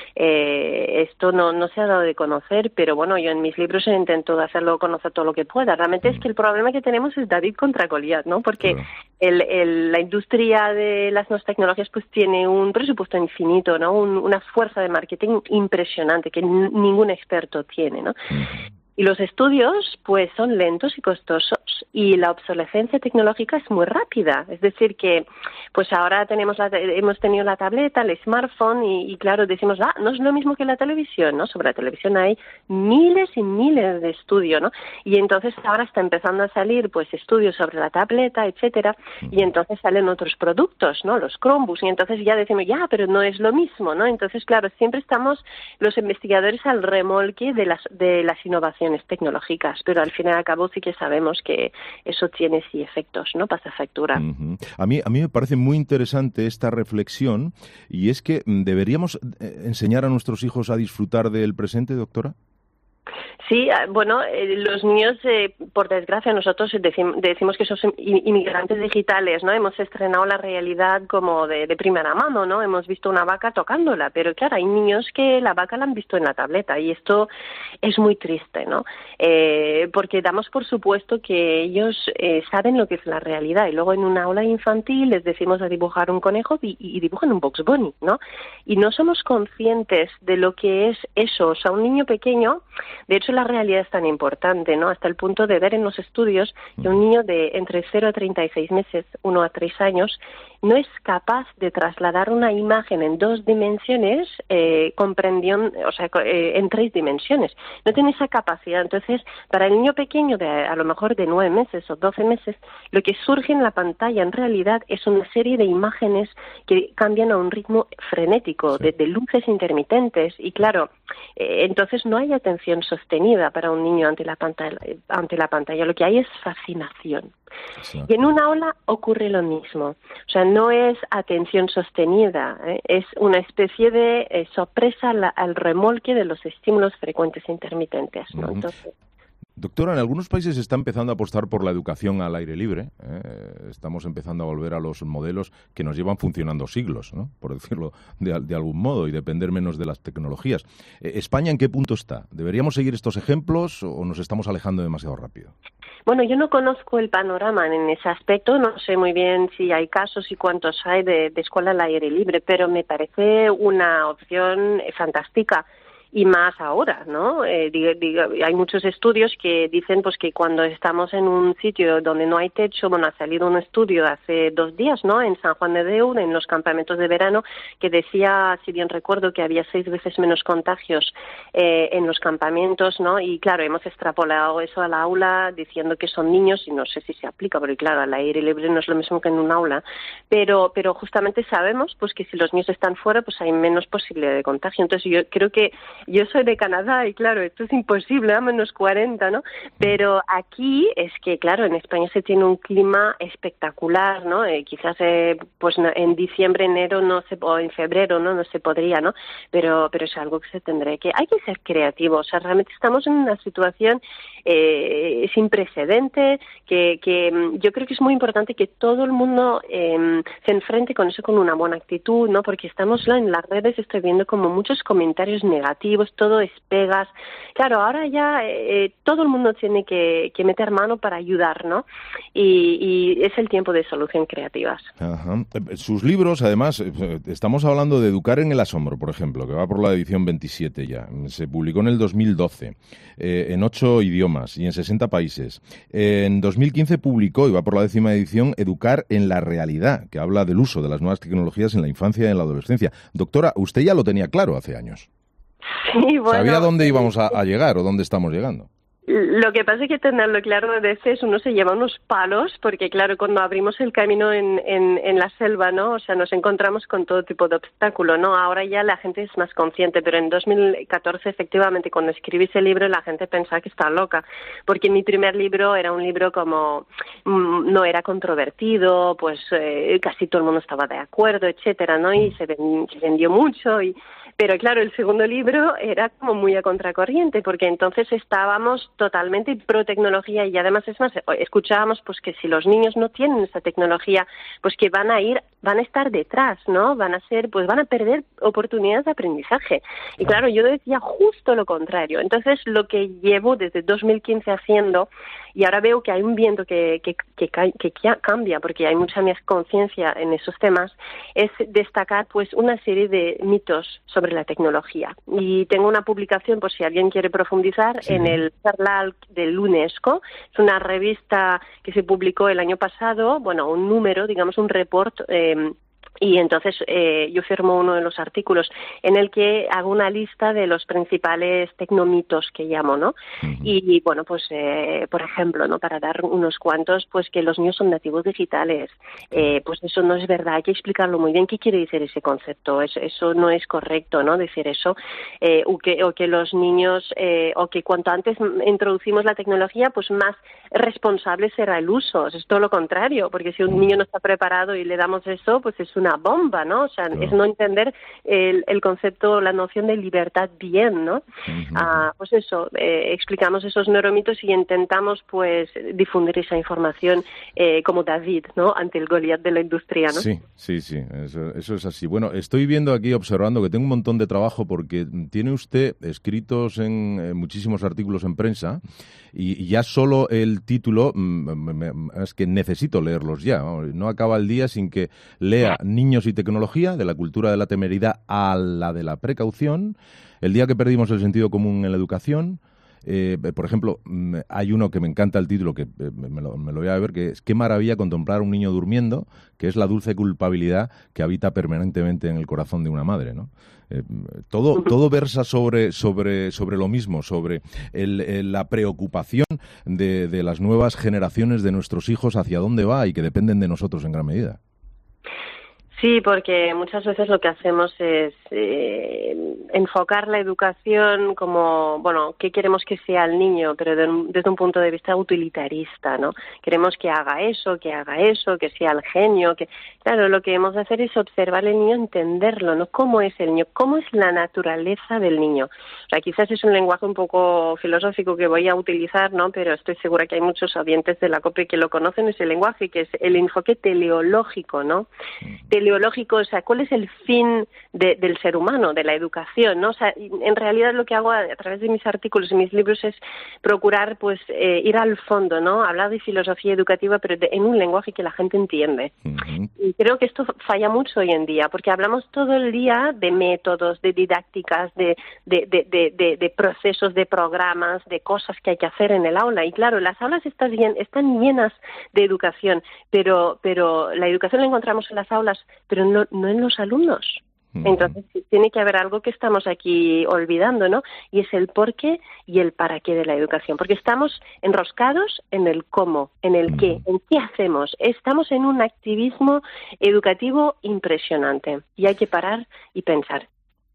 [SPEAKER 5] Eh, esto no, no se ha dado de conocer, pero bueno, yo en mis libros intento hacerlo conocer todo lo que pueda. Realmente es que el problema que tenemos es David contra Goliat, ¿no? Porque claro. el, el, la industria de las nuevas tecnologías pues tiene un presupuesto infinito, ¿no? Un, una fuerza de marketing impresionante que n- ningún experto tiene, ¿no? Y los estudios, pues, son lentos y costosos, y la obsolescencia tecnológica es muy rápida. Es decir, que, pues, ahora tenemos la, hemos tenido la tableta, el smartphone, y, y claro, decimos, ah, no es lo mismo que la televisión, ¿no? Sobre la televisión hay miles y miles de estudios, ¿no? Y entonces ahora está empezando a salir, pues, estudios sobre la tableta, etcétera, y entonces salen otros productos, ¿no? Los Chromebooks, y entonces ya decimos, ya, pero no es lo mismo, ¿no? Entonces, claro, siempre estamos los investigadores al remolque de las, de las innovaciones tecnológicas, pero al fin y al cabo sí que sabemos que eso tiene sí efectos, ¿no? Pasa factura.
[SPEAKER 20] Uh-huh. A mí, a mí me parece muy interesante esta reflexión, y es que deberíamos enseñar a nuestros hijos a disfrutar del presente, doctora.
[SPEAKER 5] Sí, bueno, eh, los niños, eh, por desgracia, nosotros decim- decimos que somos inmigrantes digitales, ¿no? Hemos estrenado la realidad como de, de primera mano, ¿no? Hemos visto una vaca tocándola, pero claro, hay niños que la vaca la han visto en la tableta, y esto es muy triste, ¿no? Eh, porque damos por supuesto que ellos eh, saben lo que es la realidad, y luego en una aula infantil les decimos a dibujar un conejo y, y dibujan un Bugs Bunny, ¿no? Y no somos conscientes de lo que es eso. O sea, un niño pequeño, de hecho, la realidad es tan importante, ¿no? Hasta el punto de ver en los estudios que un niño de entre cero a treinta y seis meses, uno a tres años, no es capaz de trasladar una imagen en dos dimensiones, eh, comprendión, o sea, eh, en tres dimensiones. No tiene esa capacidad. Entonces, para el niño pequeño, de a lo mejor de nueve meses o doce meses, lo que surge en la pantalla en realidad es una serie de imágenes que cambian a un ritmo frenético, sí. de, de luces intermitentes. Y claro, eh, entonces no hay atención sostenida para un niño ante la pantalla. Ante la pantalla. Lo que hay es fascinación. Sí. Y en un aula ocurre lo mismo. O sea, no es atención sostenida, ¿eh? Es una especie de eh, sorpresa al, al remolque de los estímulos frecuentes e intermitentes, ¿no? Uh-huh. Entonces,
[SPEAKER 20] doctora, en algunos países se está empezando a apostar por la educación al aire libre. ¿eh? Estamos empezando a volver a los modelos que nos llevan funcionando siglos, ¿no? Por decirlo de, de algún modo, y depender menos de las tecnologías. Eh, ¿España en qué punto está? ¿Deberíamos seguir estos ejemplos o nos estamos alejando demasiado rápido?
[SPEAKER 5] Bueno, yo no conozco el panorama en ese aspecto, no sé muy bien si hay casos y cuántos hay de, de escuela al aire libre, pero me parece una opción fantástica. Y más ahora, ¿no? Eh, digo, digo, hay muchos estudios que dicen pues que cuando estamos en un sitio donde no hay techo, bueno, ha salido un estudio hace dos días, ¿no? En San Juan de Deu, en los campamentos de verano, que decía, si bien recuerdo, que había seis veces menos contagios eh, en los campamentos, ¿no? Y claro, hemos extrapolado eso al aula diciendo que son niños y no sé si se aplica, porque claro, al aire libre no es lo mismo que en un aula, pero pero justamente sabemos pues que si los niños están fuera, pues hay menos posibilidad de contagio. Entonces yo creo que yo soy de Canadá y claro, esto es imposible, a menos cuarenta, ¿no? Pero aquí es que, claro, en España se tiene un clima espectacular, ¿no? Eh, quizás eh, pues en diciembre, enero, no se, o en febrero, ¿no? No se podría, ¿no? Pero, pero es algo que se tendrá que... Hay que ser creativos, o sea, realmente estamos en una situación eh, sin precedente, que, que yo creo que es muy importante que todo el mundo eh, se enfrente con eso con una buena actitud, ¿no? Porque estamos en las redes, estoy viendo como muchos comentarios negativos, todo es pegas. Claro, ahora ya eh, todo el mundo tiene que, que meter mano para ayudar, ¿no? Y, y es el tiempo de solución creativas.
[SPEAKER 20] Ajá. Sus libros, además, estamos hablando de Educar en el asombro, por ejemplo, que va por la edición veintisiete ya. Se publicó en el dos mil doce, eh, en ocho idiomas y en sesenta países. En dos mil quince publicó, y va por la décima edición, Educar en la realidad, que habla del uso de las nuevas tecnologías en la infancia y en la adolescencia. Doctora, usted ya lo tenía claro hace años.
[SPEAKER 5] Sí, bueno,
[SPEAKER 20] ¿sabía dónde íbamos a, a llegar o dónde estamos llegando?
[SPEAKER 5] Lo que pasa es que tenerlo claro a veces uno se lleva unos palos, porque claro, cuando abrimos el camino en, en, en la selva, ¿no? O sea, nos encontramos con todo tipo de obstáculo, ¿no? Ahora ya la gente es más consciente, pero en dos mil catorce, efectivamente, cuando escribí ese libro, la gente pensaba que estaba loca, porque mi primer libro era un libro como, mmm, no era controvertido, pues eh, casi todo el mundo estaba de acuerdo, etcétera, ¿no? Y se, ven, se vendió mucho y... Pero claro, el segundo libro era como muy a contracorriente, porque entonces estábamos totalmente pro tecnología y además es más, escuchábamos pues que si los niños no tienen esa tecnología, pues que van a ir, van a estar detrás, ¿no? Van a ser, pues van a perder oportunidades de aprendizaje. Y claro, yo decía justo lo contrario. Entonces, lo que llevo desde dos mil quince haciendo, y ahora veo que hay un viento que, que, que, que cambia, porque hay mucha más conciencia en esos temas, es destacar pues una serie de mitos sobre la tecnología. Y tengo una publicación, por si alguien quiere profundizar, sí, en el Journal del UNESCO. Es una revista que se publicó el año pasado, bueno, un número, digamos, un report, eh, y entonces eh, yo firmo uno de los artículos en el que hago una lista de los principales tecnomitos que llamo, ¿no? Uh-huh. Y, y bueno, pues eh, por ejemplo, ¿no? Para dar unos cuantos, pues que los niños son nativos digitales, eh, pues eso no es verdad, hay que explicarlo muy bien. ¿Qué quiere decir ese concepto? Eso, eso no es correcto, ¿no? Decir eso, eh, o, que, o que los niños, eh, o que cuanto antes introducimos la tecnología, pues más responsable será el uso. Es todo lo contrario, porque si un niño no está preparado y le damos eso, pues es una bomba, ¿no? O sea, claro, es no entender el, el concepto, la noción de libertad bien, ¿no? Uh-huh. Ah, pues eso, eh, explicamos esos neuromitos y intentamos, pues, difundir esa información eh, como David, ¿no? Ante el Goliat de la industria, ¿no?
[SPEAKER 20] Sí, sí, sí, eso, eso es así. Bueno, estoy viendo aquí, observando que tengo un montón de trabajo porque tiene usted escritos en eh, muchísimos artículos en prensa y ya solo el título me, me, es que necesito leerlos ya. No acaba el día sin que lea Niños y tecnología, de la cultura de la temeridad a la de la precaución, el día que perdimos el sentido común en la educación, Eh, por ejemplo, hay uno que me encanta el título, que eh, me, lo, me lo voy a ver, que es Qué maravilla contemplar a un niño durmiendo, que es la dulce culpabilidad que habita permanentemente en el corazón de una madre, ¿no? Eh, todo todo versa sobre sobre sobre lo mismo, sobre el, el, la preocupación de, de las nuevas generaciones de nuestros hijos hacia dónde va y que dependen de nosotros en gran medida.
[SPEAKER 5] Sí, porque muchas veces lo que hacemos es eh, enfocar la educación como, bueno, ¿qué queremos que sea el niño? Pero de un, desde un punto de vista utilitarista, ¿no? Queremos que haga eso, que haga eso, que sea el genio, que... Claro, lo que hemos de hacer es observar al niño, entenderlo, ¿no? ¿Cómo es el niño? ¿Cómo es la naturaleza del niño? O sea, quizás es un lenguaje un poco filosófico que voy a utilizar, ¿no? Pero estoy segura que hay muchos oyentes de la COPE que lo conocen, ese lenguaje, que es el enfoque teleológico, ¿no? Teleológico, o sea, ¿cuál es el fin de, del ser humano, de la educación, ¿no? O sea, en realidad lo que hago a, a través de mis artículos y mis libros es procurar, pues, eh, ir al fondo, ¿no? Hablar de filosofía educativa, pero de, en un lenguaje que la gente entiende. Uh-huh. Y creo que esto falla mucho hoy en día, porque hablamos todo el día de métodos, de didácticas, de, de, de, de, de, de procesos, de programas, de cosas que hay que hacer en el aula. Y claro, las aulas están, bien, están llenas de educación, pero, pero la educación la encontramos en las aulas, pero no, no en los alumnos. Entonces tiene que haber algo que estamos aquí olvidando, ¿no? Y es el por qué y el para qué de la educación. Porque estamos enroscados en el cómo, en el qué, en qué hacemos. Estamos en un activismo educativo impresionante y hay que parar y pensar.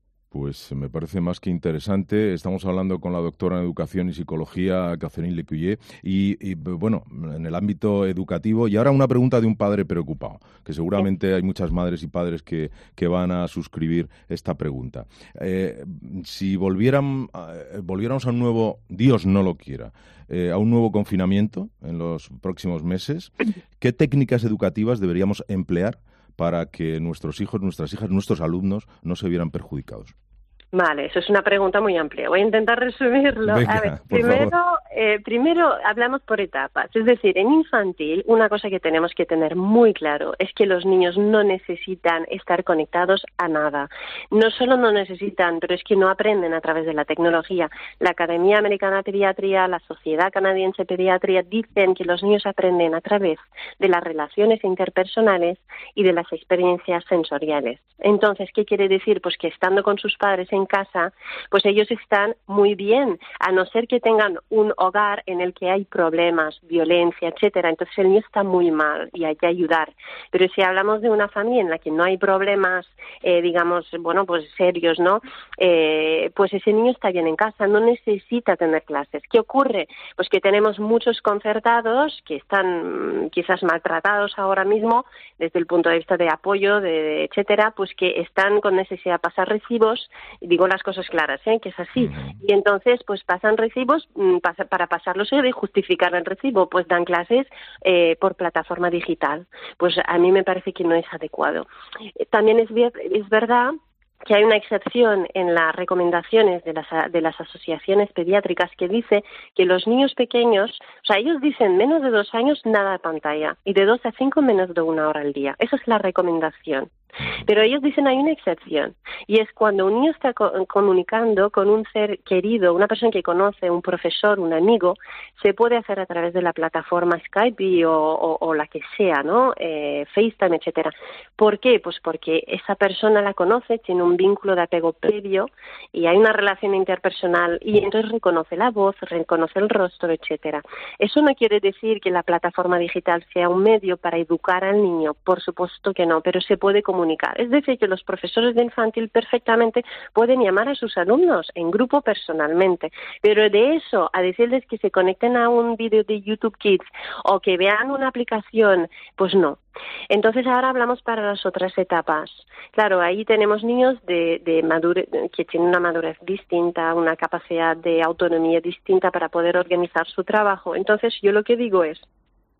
[SPEAKER 20] Pues me parece más que interesante. Estamos hablando con la doctora en Educación y Psicología, Catherine Lecuyer, y, y bueno, en el ámbito educativo. Y ahora una pregunta de un padre preocupado, que seguramente hay muchas madres y padres que, que van a suscribir esta pregunta. Eh, si volvieran, eh, volviéramos a un nuevo, Dios no lo quiera, eh, a un nuevo confinamiento en los próximos meses, ¿qué técnicas educativas deberíamos emplear para que nuestros hijos, nuestras hijas, nuestros alumnos no se vieran perjudicados?
[SPEAKER 5] Vale, eso es una pregunta muy amplia. Voy a intentar resumirlo.
[SPEAKER 20] Venga,
[SPEAKER 5] a ver, primero, eh, primero hablamos por etapas. Es decir, en infantil, una cosa que tenemos que tener muy claro es que los niños no necesitan estar conectados a nada. No solo no necesitan, pero es que no aprenden a través de la tecnología. La Academia Americana de Pediatría, la Sociedad Canadiense de Pediatría dicen que los niños aprenden a través de las relaciones interpersonales y de las experiencias sensoriales. Entonces, ¿qué quiere decir? Pues que estando con sus padres en casa, pues ellos están muy bien, a no ser que tengan un hogar en el que hay problemas, violencia, etcétera. Entonces el niño está muy mal y hay que ayudar. Pero si hablamos de una familia en la que no hay problemas, eh, digamos, bueno, pues serios, ¿no? Eh, pues ese niño está bien en casa, no necesita tener clases. ¿Qué ocurre? Pues que tenemos muchos concertados que están quizás maltratados ahora mismo desde el punto de vista de apoyo, de, de etcétera, pues que están con necesidad de pasar recibos. Digo las cosas claras, ¿eh? Que es así. Y entonces, pues pasan recibos, pasa, para pasarlos y justificar el recibo, pues dan clases eh, por plataforma digital. Pues a mí me parece que no es adecuado. También es, es verdad que hay una excepción en las recomendaciones de las, de las asociaciones pediátricas que dice que los niños pequeños, o sea, ellos dicen menos de dos años nada de pantalla y de dos a cinco menos de una hora al día. Esa es la recomendación. Pero ellos dicen hay una excepción y es cuando un niño está co- comunicando con un ser querido, una persona que conoce, un profesor, un amigo, se puede hacer a través de la plataforma Skype o, o, o la que sea, ¿no? Eh, FaceTime, etcétera. ¿Por qué? Pues porque esa persona la conoce, tiene un vínculo de apego previo y hay una relación interpersonal y entonces reconoce la voz, reconoce el rostro, etcétera. Eso no quiere decir que la plataforma digital sea un medio para educar al niño, por supuesto que no, pero se puede comunicar. Es decir, que los profesores de infantil perfectamente pueden llamar a sus alumnos en grupo personalmente, pero de eso a decirles que se conecten a un vídeo de YouTube Kids o que vean una aplicación, pues no. Entonces ahora hablamos para las otras etapas. Claro, ahí tenemos niños de, de madure, que tienen una madurez distinta, una capacidad de autonomía distinta para poder organizar su trabajo. Entonces yo lo que digo es,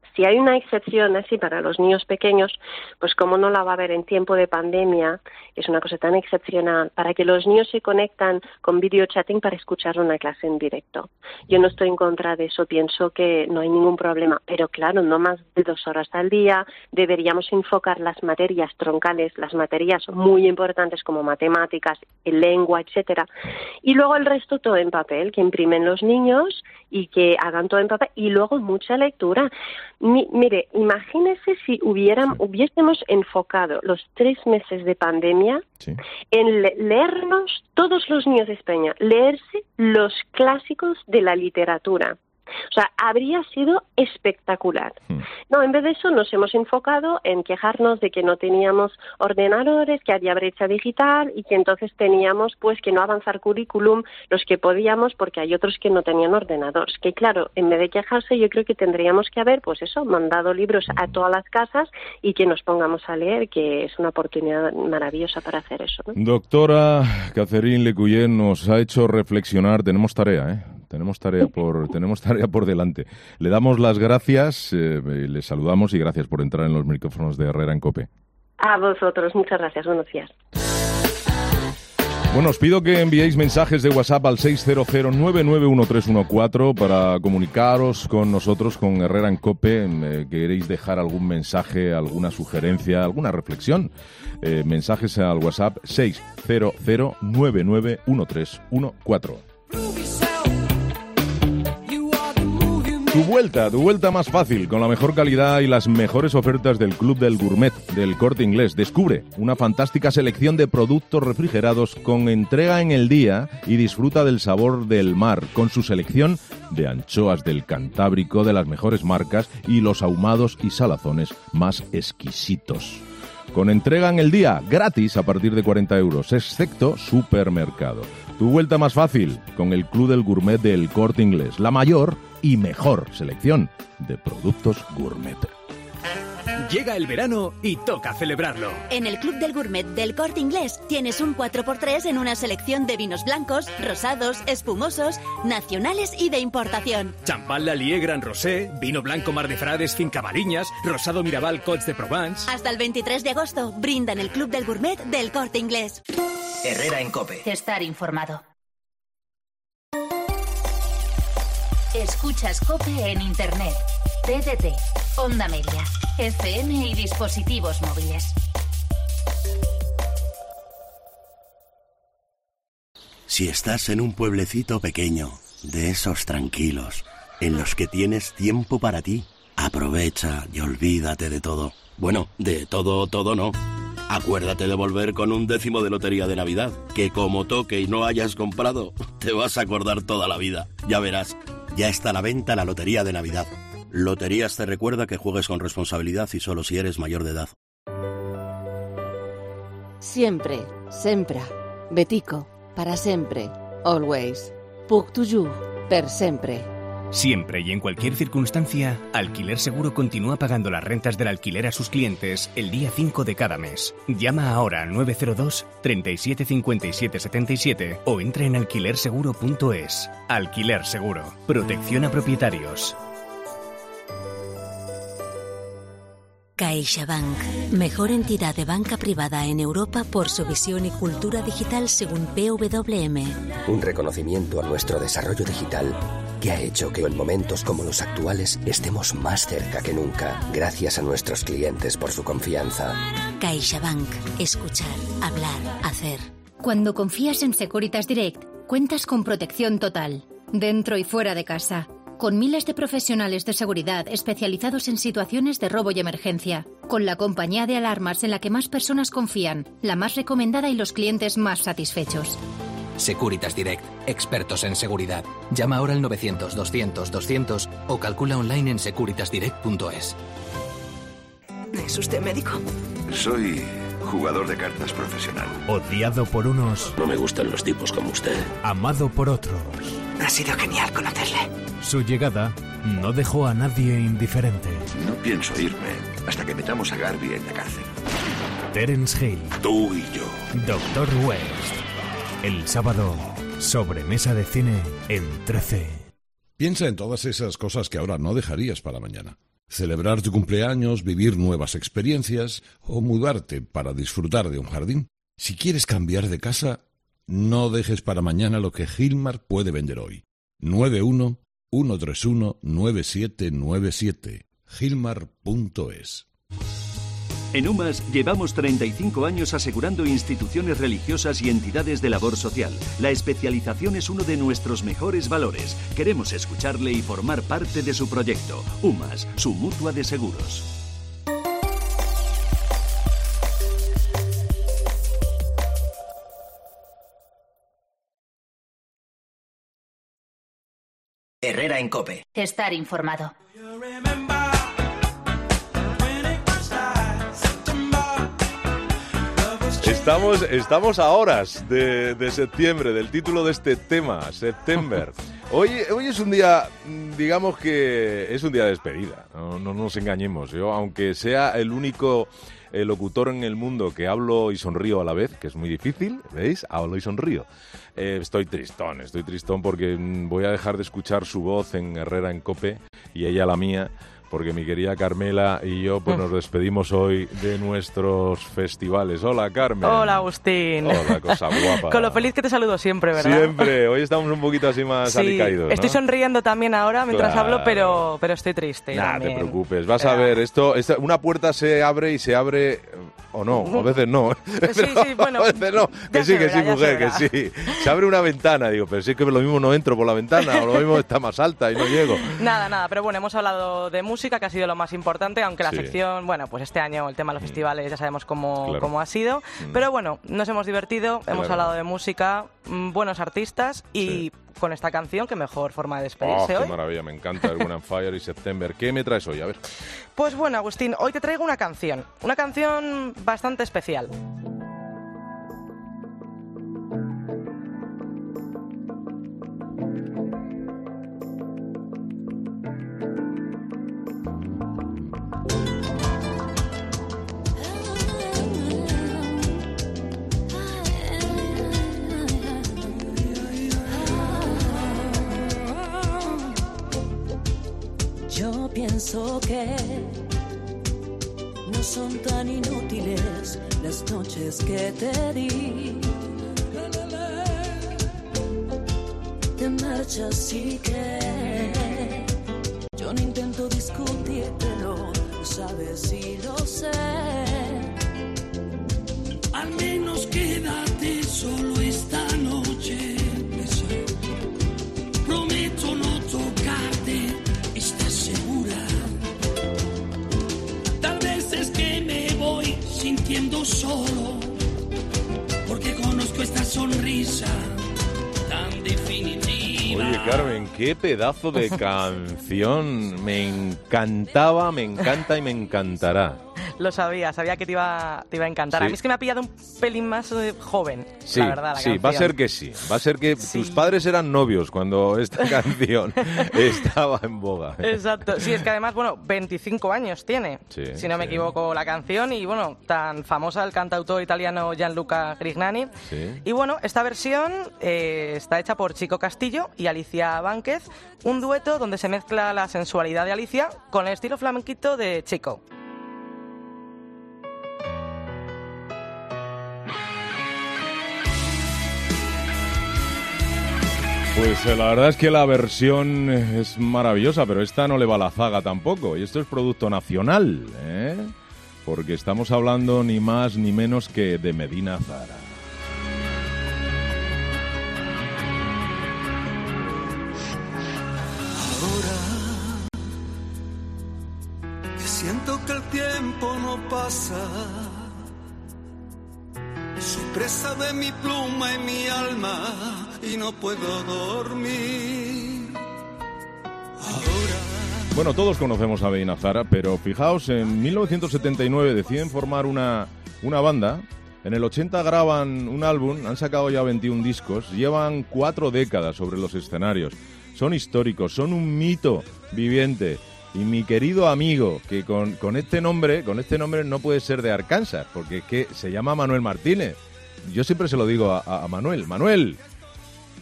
[SPEAKER 5] si hay una excepción así para los niños pequeños, pues cómo no la va a haber en tiempo de pandemia, es una cosa tan excepcional, para que los niños se conectan con video chatting para escuchar una clase en directo. Yo no estoy en contra de eso, pienso que no hay ningún problema, pero claro, no más de dos horas al día, deberíamos enfocar las materias troncales, las materias muy importantes como matemáticas, lengua, etcétera, y luego el resto todo en papel, que imprimen los niños y que hagan todo en papel, y luego mucha lectura. Mi, mire, imagínese si hubieran, hubiésemos enfocado los tres meses de pandemia sí. en le- leernos, todos los niños de España, leerse los clásicos de la literatura. O sea, habría sido espectacular. No, en vez de eso nos hemos enfocado en quejarnos de que no teníamos ordenadores, que había brecha digital y que entonces teníamos pues que no avanzar currículum los que podíamos porque hay otros que no tenían ordenadores. Que claro, en vez de quejarse yo creo que tendríamos que haber pues eso, mandado libros a todas las casas y que nos pongamos a leer, que es una oportunidad maravillosa para hacer eso, ¿no?
[SPEAKER 20] Doctora Catherine Lecuyer nos ha hecho reflexionar, tenemos tarea, ¿eh? Tenemos tarea por tenemos tarea por delante. Le damos las gracias, eh, le saludamos y gracias por entrar en los micrófonos de Herrera en COPE.
[SPEAKER 5] A vosotros, muchas gracias, buenos días.
[SPEAKER 20] Bueno, os pido que enviéis mensajes de WhatsApp al seis cero cero nueve nueve uno tres uno cuatro para comunicaros con nosotros, con Herrera en COPE. Eh, ¿Queréis dejar algún mensaje, alguna sugerencia, alguna reflexión? Eh, mensajes al WhatsApp seis cero cero nueve nueve uno tres uno cuatro. Tu vuelta, tu vuelta más fácil, con la mejor calidad y las mejores ofertas del Club del Gourmet del Corte Inglés. Descubre una fantástica selección de productos refrigerados con entrega en el día y disfruta del sabor del mar, con su selección de anchoas del Cantábrico de las mejores marcas y los ahumados y salazones más exquisitos. Con entrega en el día, gratis a partir de cuarenta euros, excepto supermercado. Tu vuelta más fácil, con el Club del Gourmet del Corte Inglés, la mayor y mejor selección de productos gourmet.
[SPEAKER 4] Llega el verano y toca celebrarlo.
[SPEAKER 22] En el Club del Gourmet del Corte Inglés tienes un cuatro por tres en una selección de vinos blancos, rosados, espumosos, nacionales y de importación.
[SPEAKER 4] Champán Lallier Gran Rosé, vino blanco Mar de Frades Finca Mariñas, rosado Mirabal Côtes de Provence.
[SPEAKER 22] Hasta el veintitrés de agosto, brinda en el Club del Gourmet del Corte Inglés.
[SPEAKER 2] Herrera en COPE.
[SPEAKER 3] Estar informado. Escuchas COPE en Internet, T D T, Onda Media, F M y dispositivos móviles.
[SPEAKER 23] Si estás en un pueblecito pequeño, de esos tranquilos, en los que tienes tiempo para ti, aprovecha y olvídate de todo. Bueno, de todo, todo no. Acuérdate de volver con un décimo de lotería de Navidad, que como toque y no hayas comprado, te vas a acordar toda la vida. Ya verás. Ya está a la venta la Lotería de Navidad. Loterías te recuerda que juegues con responsabilidad y solo si eres mayor de edad.
[SPEAKER 24] Siempre, sempre, Betico, para sempre, always, pour toujours, per sempre.
[SPEAKER 25] Siempre y en cualquier circunstancia, Alquiler Seguro continúa pagando las rentas del alquiler a sus clientes el día cinco de cada mes. Llama ahora al nueve cero dos, treinta y siete, cincuenta y siete, setenta y siete o entra en alquiler seguro punto es. Alquiler Seguro. Protección a propietarios.
[SPEAKER 26] CaixaBank, mejor entidad de banca privada en Europa por su visión y cultura digital según P W M.
[SPEAKER 27] Un reconocimiento a nuestro desarrollo digital que ha hecho que en momentos como los actuales estemos más cerca que nunca, gracias a nuestros clientes por su confianza.
[SPEAKER 26] CaixaBank, escuchar, hablar, hacer.
[SPEAKER 18] Cuando confías en Securitas Direct, cuentas con protección total, dentro y fuera de casa, con miles de profesionales de seguridad especializados en situaciones de robo y emergencia, con la compañía de alarmas en la que más personas confían, la más recomendada y los clientes más satisfechos.
[SPEAKER 28] Securitas Direct, expertos en seguridad. Llama ahora al novecientos, doscientos, doscientos o calcula online en securitas direct punto es.
[SPEAKER 29] ¿Es usted médico?
[SPEAKER 30] Soy jugador de cartas profesional.
[SPEAKER 31] Odiado por unos.
[SPEAKER 30] No me gustan los tipos como usted.
[SPEAKER 31] Amado por otros.
[SPEAKER 29] Ha sido genial conocerle.
[SPEAKER 31] Su llegada no dejó a nadie indiferente.
[SPEAKER 30] No pienso irme hasta que metamos a Garvey en la cárcel.
[SPEAKER 31] Terence Hill.
[SPEAKER 30] Tú y yo.
[SPEAKER 31] Doctor West. El sábado, sobremesa de cine en trece.
[SPEAKER 32] Piensa en todas esas cosas que ahora no dejarías para mañana.
[SPEAKER 1] celebrar tu cumpleaños, vivir nuevas experiencias o mudarte para disfrutar de un jardín. Si quieres cambiar de casa, no dejes para mañana lo que Gilmar puede vender hoy. nueve uno uno tres uno nueve siete nueve siete. Gilmar punto es.
[SPEAKER 6] En UMAS llevamos treinta y cinco años asegurando instituciones religiosas y entidades de labor social. La especialización es uno de nuestros mejores valores. Queremos escucharle y formar parte de su proyecto. UMAS, su mutua de seguros.
[SPEAKER 2] Herrera en COPE.
[SPEAKER 3] Estar informado.
[SPEAKER 20] Estamos, estamos a horas de, de septiembre, del título de este tema, September. Hoy, hoy es un día, digamos que es un día de despedida, no, no nos engañemos. Yo, aunque sea el único eh, locutor en el mundo que hablo y sonrío a la vez, que es muy difícil, ¿veis? Hablo y sonrío. Eh, estoy tristón, estoy tristón porque voy a dejar de escuchar su voz en Herrera en COPE y ella la mía, porque mi querida Carmela y yo pues nos despedimos hoy de nuestros festivales. Hola, Carmen.
[SPEAKER 7] Hola, Agustín.
[SPEAKER 20] Hola, cosa guapa.
[SPEAKER 7] Con lo feliz que te saludo siempre, ¿verdad?
[SPEAKER 20] Siempre. Hoy estamos un poquito así más
[SPEAKER 7] sí,
[SPEAKER 20] alicaídos, ¿no?
[SPEAKER 7] Estoy sonriendo también ahora mientras
[SPEAKER 20] claro.
[SPEAKER 7] hablo, pero, pero estoy triste.
[SPEAKER 20] Nah,
[SPEAKER 7] también.
[SPEAKER 20] te preocupes. Vas a ver, esto, esta, una puerta se abre y se abre... O no, a veces no.
[SPEAKER 7] Sí, sí, bueno.
[SPEAKER 20] A veces no. Que sí,
[SPEAKER 7] verá,
[SPEAKER 20] que sí, mujer, que sí. Se abre una ventana, digo, pero sí que lo mismo no entro por la ventana, o lo mismo está más alta y no llego.
[SPEAKER 7] Nada, nada, pero bueno, hemos hablado de música, que ha sido lo más importante, aunque la
[SPEAKER 20] Sí.
[SPEAKER 7] sección, bueno, pues este año el tema de los festivales ya sabemos cómo,
[SPEAKER 20] Claro.
[SPEAKER 7] cómo ha sido,
[SPEAKER 20] Mm.
[SPEAKER 7] pero bueno, nos hemos divertido, hemos
[SPEAKER 20] Claro.
[SPEAKER 7] hablado de música, mm, buenos artistas y con esta canción, qué mejor forma de
[SPEAKER 20] Oh,
[SPEAKER 7] despedirse
[SPEAKER 20] qué
[SPEAKER 7] hoy.
[SPEAKER 20] maravilla, me encanta el One on Fire y September. ¿Qué me traes hoy? A ver.
[SPEAKER 7] Pues bueno, Agustín, hoy te traigo una canción, una canción bastante especial.
[SPEAKER 8] Yo pienso que no son tan inútiles las noches que te di. Te marchas y que yo no intento discutírtelo, lo sabes y lo sé.
[SPEAKER 9] Al menos quédate solo esta noche. Prometo no tocarte. ¿Estás segura? Tal vez es que me voy sintiendo solo, porque conozco esta sonrisa tan definitiva.
[SPEAKER 20] Oye, Carmen, qué pedazo de canción. Me encantaba, me encanta y me encantará.
[SPEAKER 7] Lo sabía, sabía que te iba, te iba a encantar.
[SPEAKER 20] Sí.
[SPEAKER 7] A mí es que me ha pillado un pelín más eh, joven,
[SPEAKER 20] Sí,
[SPEAKER 7] la verdad, la
[SPEAKER 20] sí,
[SPEAKER 7] canción.
[SPEAKER 20] va a ser que sí. Va a ser que tus padres eran novios cuando esta canción estaba en boga.
[SPEAKER 7] Exacto, sí, es que además, bueno, veinticinco años tiene,
[SPEAKER 20] Sí,
[SPEAKER 7] si no me
[SPEAKER 20] sí.
[SPEAKER 7] equivoco, la canción, y bueno, tan famosa el cantautor italiano Gianluca Grignani.
[SPEAKER 20] Sí.
[SPEAKER 7] Y bueno, esta versión eh, está hecha por Chico Castillo y Alicia Vánquez, un dueto donde se mezcla la sensualidad de Alicia con el estilo flamenquito de Chico.
[SPEAKER 20] Pues eh, la verdad es que la versión es maravillosa, pero esta no le va a la zaga tampoco. Y esto es producto nacional, ¿eh? Porque estamos hablando ni más ni menos que de Medina Zara.
[SPEAKER 9] Que siento que el tiempo no pasa. Soy presa de mi pluma y mi alma y no puedo dormir. Ahora
[SPEAKER 20] Bueno, todos conocemos a Medina Zara, pero fijaos, en mil novecientos setenta y nueve deciden formar una, una banda. En el ochenta graban un álbum, han sacado ya veintiún discos, llevan cuatro décadas sobre los escenarios. Son históricos, son un mito viviente. Y mi querido amigo, que con, con este nombre, con este nombre no puede ser de Arkansas, porque es que se llama Manuel Martínez. Yo siempre se lo digo a, a Manuel. Manuel,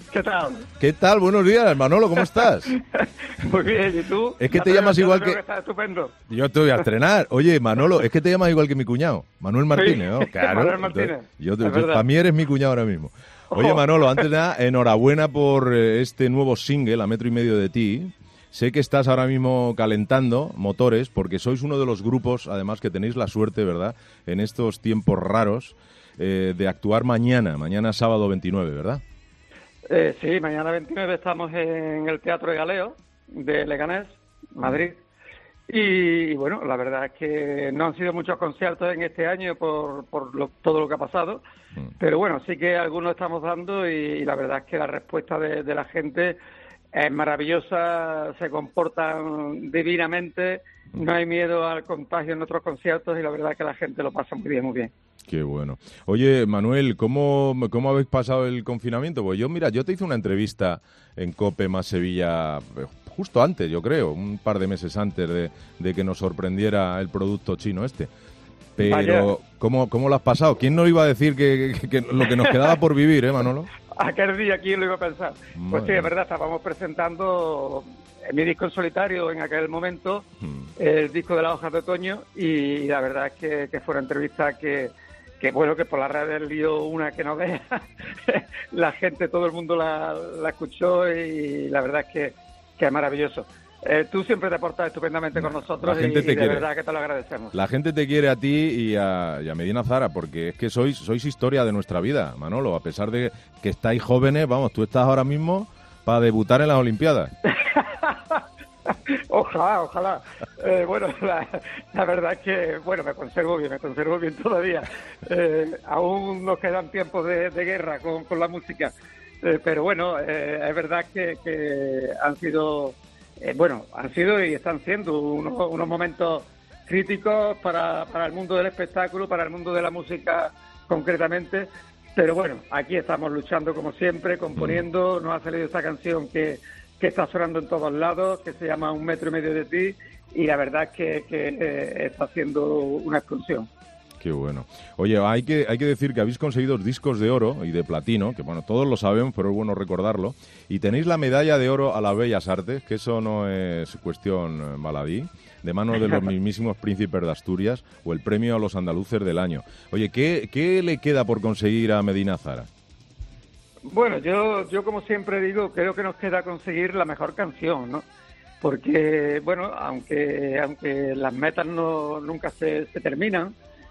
[SPEAKER 5] ¿Qué tal?
[SPEAKER 20] ¿Qué tal? Buenos días, Manolo, ¿cómo estás?
[SPEAKER 5] Muy bien, ¿y tú?
[SPEAKER 20] Es que te llamas igual que...
[SPEAKER 5] que está estupendo.
[SPEAKER 20] Yo te voy a estrenar. Oye, Manolo, es que te llamas igual que mi cuñado, Manuel Martínez, ¿no?
[SPEAKER 5] Sí,
[SPEAKER 20] Claro.
[SPEAKER 5] Manuel Martínez.
[SPEAKER 20] Entonces, yo,
[SPEAKER 5] Es
[SPEAKER 20] yo-
[SPEAKER 5] verdad.
[SPEAKER 20] para mí eres mi cuñado ahora mismo. Oye, Manolo, antes de nada, enhorabuena por eh, este nuevo single, A Metro y Medio de Ti. Sé que estás ahora mismo calentando motores porque sois uno de los grupos, además, que tenéis la suerte, ¿verdad?, en estos tiempos raros, eh, de actuar mañana, mañana sábado veintinueve, ¿verdad?
[SPEAKER 5] Eh, sí, mañana veintinueve estamos en el Teatro de Galeo de Leganés, Madrid. Y, y bueno, la verdad es que no han sido muchos conciertos en este año por, por lo- todo lo que ha pasado, pero bueno, sí que algunos estamos dando y, y la verdad es que la respuesta de, de la gente es maravillosa, se comportan divinamente, no hay miedo al contagio en nuestros conciertos y la verdad es que la gente lo pasa muy bien, muy bien.
[SPEAKER 20] Qué bueno. Oye, Manuel, ¿cómo, ¿cómo habéis pasado el confinamiento? Pues yo, mira, yo te hice una entrevista en COPE más Sevilla eh, justo antes, yo creo, un par de meses antes de, de que nos sorprendiera el producto chino este. Pero,
[SPEAKER 5] Vaya.
[SPEAKER 20] ¿cómo, ¿cómo lo has pasado? ¿Quién no iba a decir que, que- que lo que nos quedaba por vivir, eh, Manolo?
[SPEAKER 5] Aquel día, ¿quién lo iba a pensar? Pues sí,
[SPEAKER 20] Madre.
[SPEAKER 5] es verdad, estábamos presentando en mi disco en solitario en aquel momento,
[SPEAKER 20] Hmm.
[SPEAKER 5] el disco de las hojas de otoño, y la verdad es que, que fue una entrevista que, que bueno, que por las redes dio una que no vea. La gente, todo el mundo la, la escuchó y la verdad es que, que es maravilloso. Eh, tú siempre te portas estupendamente con nosotros
[SPEAKER 20] La gente
[SPEAKER 5] y,
[SPEAKER 20] te
[SPEAKER 5] y de
[SPEAKER 20] quiere.
[SPEAKER 5] verdad que te lo agradecemos.
[SPEAKER 20] La gente te quiere a ti y a, y a Medina Zara, porque es que sois, sois historia de nuestra vida, Manolo. A pesar de que estáis jóvenes, vamos, tú estás ahora mismo para debutar en las Olimpiadas.
[SPEAKER 5] Ojalá, ojalá. Eh, bueno, la, la verdad es que, bueno, me conservo bien, me conservo bien todavía. Eh, aún nos quedan tiempos de, de guerra con, con la música. Eh, pero bueno, eh, es verdad que, que han sido, eh, bueno, han sido y están siendo unos, unos momentos críticos para, para el mundo del espectáculo, para el mundo de la música concretamente. Pero bueno, aquí estamos luchando como siempre, componiendo. Nos ha salido esta canción que, que está sonando en todos lados, que se llama Un metro y medio de ti, y la verdad es que, que eh, está haciendo una explosión.
[SPEAKER 20] Qué bueno. Oye, hay que, hay que decir que habéis conseguido discos de oro y de platino, que bueno, todos lo sabemos, pero es bueno recordarlo. Y tenéis la medalla de oro a las Bellas Artes, que eso no es cuestión eh, baladí, de manos de los mismísimos príncipes de Asturias, o el premio a los andaluces del año. Oye, ¿qué, qué le queda por conseguir a Medina Zara?
[SPEAKER 5] Bueno, yo, yo como siempre digo, creo que nos queda conseguir la mejor canción, ¿no? Porque, bueno, aunque aunque las metas no nunca se, se terminan,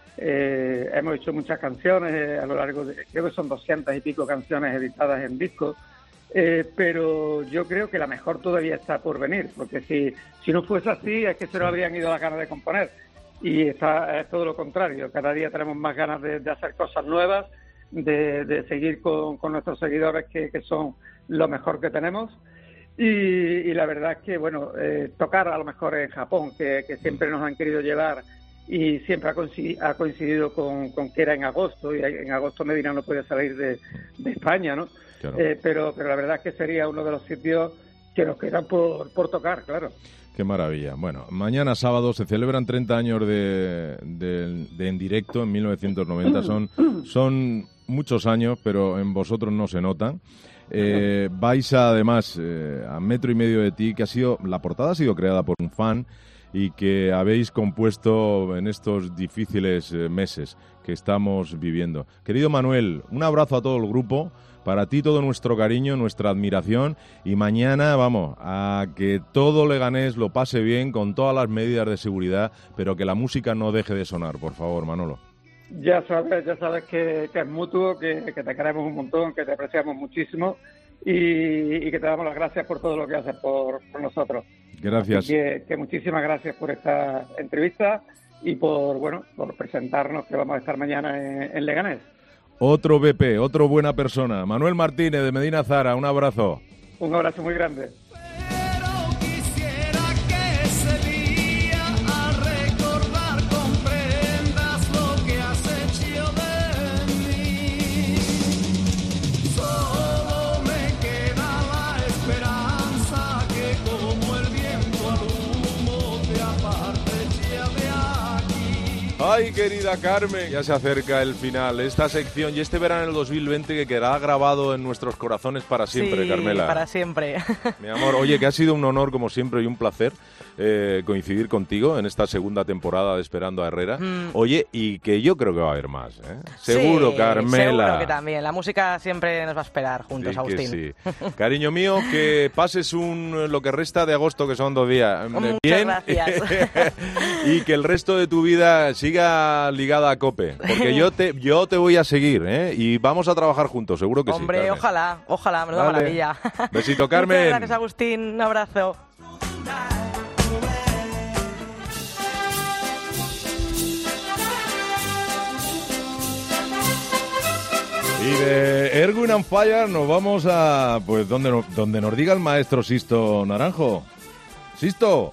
[SPEAKER 5] eh, hemos hecho muchas canciones eh, a lo largo de, creo que son doscientas y pico canciones editadas en discos, eh, pero yo creo que la mejor todavía está por venir, porque si, si no fuese así es que se nos habrían ido las ganas de componer, y está, es todo lo contrario, cada día tenemos más ganas de, de hacer cosas nuevas, de, de seguir con, con nuestros seguidores que, que son lo mejor que tenemos. Y, y la verdad es que, bueno, eh, tocar a lo mejor en Japón, que, que siempre nos han querido llevar y siempre ha coincidido, ha coincidido con, con que era en agosto, y en agosto Medina no puede salir de, de España, ¿no?
[SPEAKER 20] Claro.
[SPEAKER 5] Eh, pero, pero la verdad es que sería uno de los sitios que nos quedan por, por tocar, claro.
[SPEAKER 20] Qué maravilla. Bueno, mañana sábado se celebran treinta años de, de, de En Directo en mil novecientos noventa. Son, son muchos años, pero en vosotros no se notan. Eh, vais a, además eh, a Metro y Medio de Ti, que ha sido, la portada ha sido creada por un fan y que habéis compuesto en estos difíciles eh, meses que estamos viviendo. Querido Manuel, un abrazo a todo el grupo. Para ti todo nuestro cariño, nuestra admiración, y mañana vamos a que todo Leganés lo pase bien con todas las medidas de seguridad, pero que la música no deje de sonar, por favor, Manolo.
[SPEAKER 5] Ya sabes, ya sabes que, que es mutuo, que, que te queremos un montón, que te apreciamos muchísimo y, y que te damos las gracias por todo lo que haces por, por nosotros.
[SPEAKER 20] Gracias.
[SPEAKER 5] Así que, que muchísimas gracias por esta entrevista y por, bueno, por presentarnos, que vamos a estar mañana en, en Leganés.
[SPEAKER 20] Otro B P, otro buena persona. Manuel Martínez de Medina Zara, un abrazo.
[SPEAKER 5] Un abrazo muy grande.
[SPEAKER 20] Ay, querida Carmen, ya se acerca el final. Esta sección y este verano del dos mil veinte que quedará grabado en nuestros corazones para siempre,
[SPEAKER 7] sí,
[SPEAKER 20] Carmela.
[SPEAKER 7] para siempre.
[SPEAKER 20] Mi amor, oye, que ha sido un honor como siempre y un placer eh, coincidir contigo en esta segunda temporada de Esperando a Herrera. Mm. Oye, y que yo creo que va a haber más, ¿eh? Seguro,
[SPEAKER 7] sí,
[SPEAKER 20] Carmela.
[SPEAKER 7] Seguro que también. La música siempre nos va a esperar juntos,
[SPEAKER 20] sí,
[SPEAKER 7] Agustín.
[SPEAKER 20] Sí. Cariño mío, que pases un lo que resta de agosto, que son dos días.
[SPEAKER 7] Muchas
[SPEAKER 20] bien.
[SPEAKER 7] Gracias.
[SPEAKER 20] Y que el resto de tu vida siga ligada a COPE, porque yo te yo te voy a seguir, ¿eh? Y vamos a trabajar juntos, seguro que
[SPEAKER 7] Hombre,
[SPEAKER 20] sí.
[SPEAKER 7] Hombre, ojalá, ojalá, me lo da
[SPEAKER 20] vale.
[SPEAKER 7] maravilla.
[SPEAKER 20] Besito, Carmen.
[SPEAKER 7] Muchas gracias, Agustín, un abrazo.
[SPEAKER 20] Y de Erwin and Fire nos vamos a, pues, donde, no, donde nos diga el maestro Sisto Naranjo. Sisto.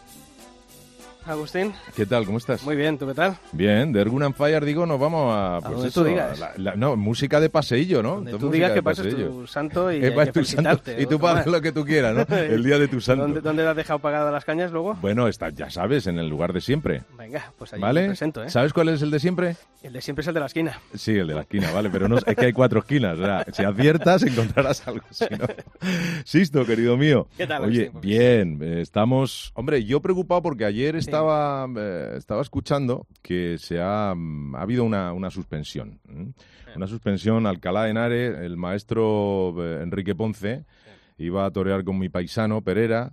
[SPEAKER 4] Agustín.
[SPEAKER 20] ¿Qué tal? ¿Cómo estás?
[SPEAKER 4] Muy bien, ¿tú qué tal?
[SPEAKER 20] Bien, de Ergun and Fire, digo, nos vamos a... Pues
[SPEAKER 4] a donde
[SPEAKER 20] eso,
[SPEAKER 4] tú digas.
[SPEAKER 20] La, la, no, música de paseillo, ¿no?
[SPEAKER 4] Donde tú digas que pases tu santo y,
[SPEAKER 20] eh,
[SPEAKER 4] hay que
[SPEAKER 20] tu santo, y tú pagas lo que tú quieras, ¿no? El día de tu santo.
[SPEAKER 4] ¿Dónde, ¿Dónde has dejado pagadas las cañas luego?
[SPEAKER 20] Bueno, está, ya sabes, en el lugar de siempre.
[SPEAKER 4] Venga, pues ahí
[SPEAKER 20] ¿vale?
[SPEAKER 4] me presento, ¿eh?
[SPEAKER 20] ¿Sabes cuál es el de siempre?
[SPEAKER 4] El de siempre es el de la esquina.
[SPEAKER 20] Sí, el de la esquina, vale, pero no, es que hay cuatro esquinas, ¿verdad? Si aciertas encontrarás algo, si no... Sisto, querido mío.
[SPEAKER 4] ¿Qué tal?
[SPEAKER 20] Oye,
[SPEAKER 4] Agustín?
[SPEAKER 20] bien, eh, estamos... Hombre, yo preocupado porque ayer estaba... Sí. Eh, estaba escuchando que se ha, ha habido una, una suspensión. ¿eh? Una suspensión. Alcalá de Henares, el maestro eh, Enrique Ponce sí. iba a torear con mi paisano Perera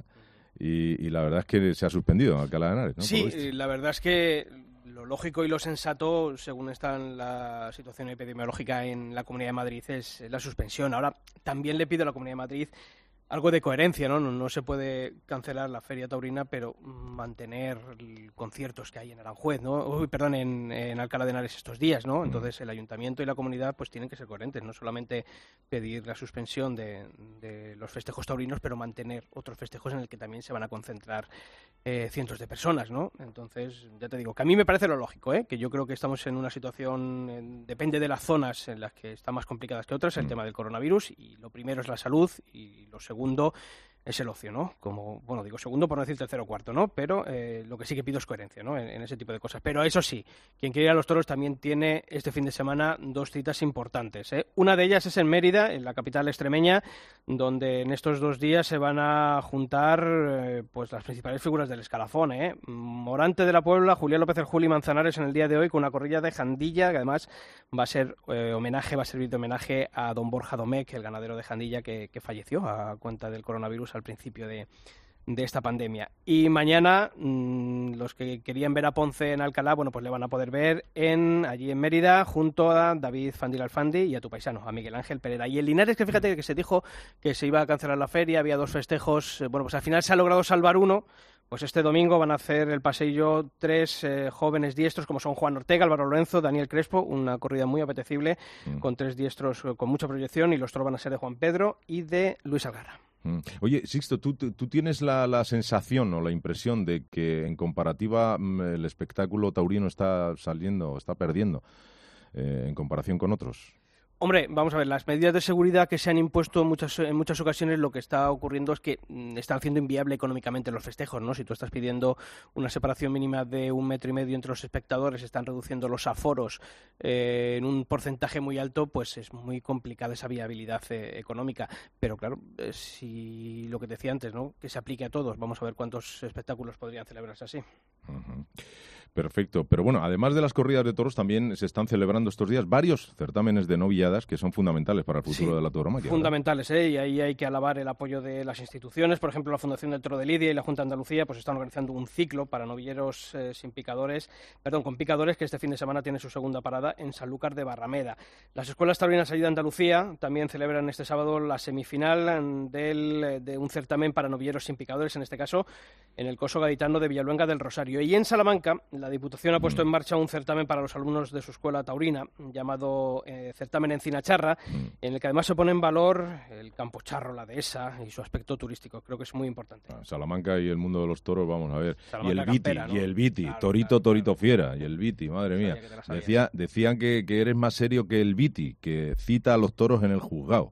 [SPEAKER 20] y, y la verdad es que se ha suspendido Alcalá de Henares, ¿no?
[SPEAKER 4] Sí, la verdad es que lo lógico y lo sensato, según está en la situación epidemiológica en la Comunidad de Madrid, es la suspensión. Ahora, también le pido a la Comunidad de Madrid algo de coherencia, ¿no? ¿no? No se puede cancelar la Feria Taurina, pero mantener conciertos que hay en Aranjuez, ¿no? Uy, perdón, en, en Alcalá de Henares estos días, ¿no? Entonces el Ayuntamiento y la comunidad pues tienen que ser coherentes, no solamente pedir la suspensión de, de los festejos taurinos, pero mantener otros festejos en el que también se van a concentrar eh, cientos de personas, ¿no? Entonces, ya te digo, que a mí me parece lo lógico, ¿eh? Que yo creo que estamos en una situación, en, depende de las zonas en las que están más complicadas que otras, el mm. tema del coronavirus, y lo primero es la salud y lo segundo Segundo es el ocio, ¿no? Como, bueno, digo segundo por no decir tercero o cuarto, ¿no? Pero eh, lo que sí que pido es coherencia, ¿no? En, en ese tipo de cosas. Pero eso sí, quien quiere ir a los toros también tiene este fin de semana dos citas importantes, ¿eh? Una de ellas es en Mérida, en la capital extremeña, donde en estos dos días se van a juntar eh, pues las principales figuras del escalafón, ¿eh? Morante de la Puebla, Julián López el Juli Manzanares en el día de hoy con una corrida de Jandilla, que además va a ser eh, homenaje, va a servir de homenaje a don Borja Domecq, el ganadero de Jandilla que, que falleció a cuenta del coronavirus al principio de, de esta pandemia. Y mañana mmm, los que querían ver a Ponce en Alcalá, bueno, pues le van a poder ver en allí en Mérida junto a David Fandil Alfandi y a tu paisano, a Miguel Ángel Pereira. Y en Linares, que fíjate que se dijo que se iba a cancelar la feria, había dos festejos, eh, bueno, pues al final se ha logrado salvar uno. Pues este domingo van a hacer el paseillo tres eh, jóvenes diestros, como son Juan Ortega, Álvaro Lorenzo, Daniel Crespo, una corrida muy apetecible, mm. con tres diestros eh, con mucha proyección, y los toros van a ser de Juan Pedro y de Luis Algarra.
[SPEAKER 20] Oye, Sixto, ¿tú, tú tienes la, la sensación o la impresión de que en comparativa el espectáculo taurino está saliendo, está perdiendo eh, en comparación con otros?
[SPEAKER 4] Hombre, vamos a ver, las medidas de seguridad que se han impuesto en muchas, en muchas ocasiones, lo que está ocurriendo es que mm, están haciendo inviable económicamente los festejos, ¿no? Si tú estás pidiendo una separación mínima de un metro y medio entre los espectadores, están reduciendo los aforos eh, en un porcentaje muy alto, pues es muy complicada esa viabilidad eh, económica. Pero claro, eh, si lo que te decía antes, ¿no? Que se aplique a todos, vamos a ver cuántos espectáculos podrían celebrarse así.
[SPEAKER 20] Uh-huh. Perfecto, pero bueno, además de las corridas de toros, también se están celebrando estos días varios certámenes de novilladas que son fundamentales para el futuro
[SPEAKER 4] sí,
[SPEAKER 20] de la tauromaquia.
[SPEAKER 4] Fundamentales, ¿eh? Y ahí hay que alabar el apoyo de las instituciones. Por ejemplo, la Fundación del Toro de Lidia y la Junta de Andalucía pues están organizando un ciclo para novilleros eh, sin picadores, perdón, con picadores, que este fin de semana tiene su segunda parada en Sanlúcar de Barrameda. Las escuelas taurinas allí de Andalucía también celebran este sábado la semifinal del, de un certamen para novilleros sin picadores, en este caso en el Coso Gaditano de Villaluenga del Rosario. Y en Salamanca, la Diputación ha puesto en marcha un certamen para los alumnos de su escuela taurina, llamado eh, Certamen Encinacharra, en el que además se pone en valor el campo charro, la dehesa y su aspecto turístico. Creo que es muy importante.
[SPEAKER 20] Salamanca y el mundo de los toros, vamos a ver.
[SPEAKER 4] Salamanca
[SPEAKER 20] y el Viti,
[SPEAKER 4] campera, ¿no?
[SPEAKER 20] y el Viti,
[SPEAKER 4] claro,
[SPEAKER 20] torito,
[SPEAKER 4] claro,
[SPEAKER 20] torito
[SPEAKER 4] claro.
[SPEAKER 20] fiera, y el Viti, madre mía. Decía, decían que, que eres más serio que el Viti, que cita a los toros en el juzgado.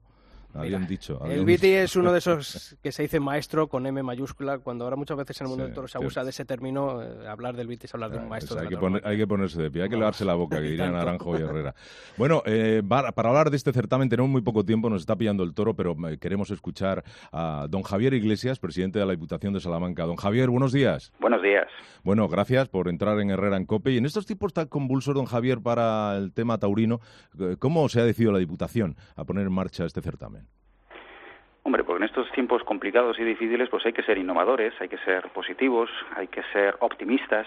[SPEAKER 20] Habían Mira, dicho. Habían
[SPEAKER 4] el B T es uno de esos que se dice maestro con M mayúscula, cuando ahora muchas veces en el mundo sí, del toro se abusa de ese término, eh, hablar del B T es hablar de un maestro.
[SPEAKER 20] Pues hay,
[SPEAKER 4] de
[SPEAKER 20] que poner, hay que ponerse de pie, hay que lavarse la boca, que diría Naranjo y Herrera. Bueno, eh, para, para hablar de este certamen tenemos muy poco tiempo, nos está pillando el toro, pero queremos escuchar a don Javier Iglesias, presidente de la Diputación de Salamanca. Don Javier, buenos días.
[SPEAKER 10] Buenos días.
[SPEAKER 20] Bueno, gracias por entrar en Herrera en COPE. Y en estos tiempos tan convulsos, don Javier, para el tema taurino, ¿cómo se ha decidido la Diputación a poner en marcha este certamen?
[SPEAKER 10] Hombre, pues en estos tiempos complicados y difíciles pues hay que ser innovadores, hay que ser positivos, hay que ser optimistas.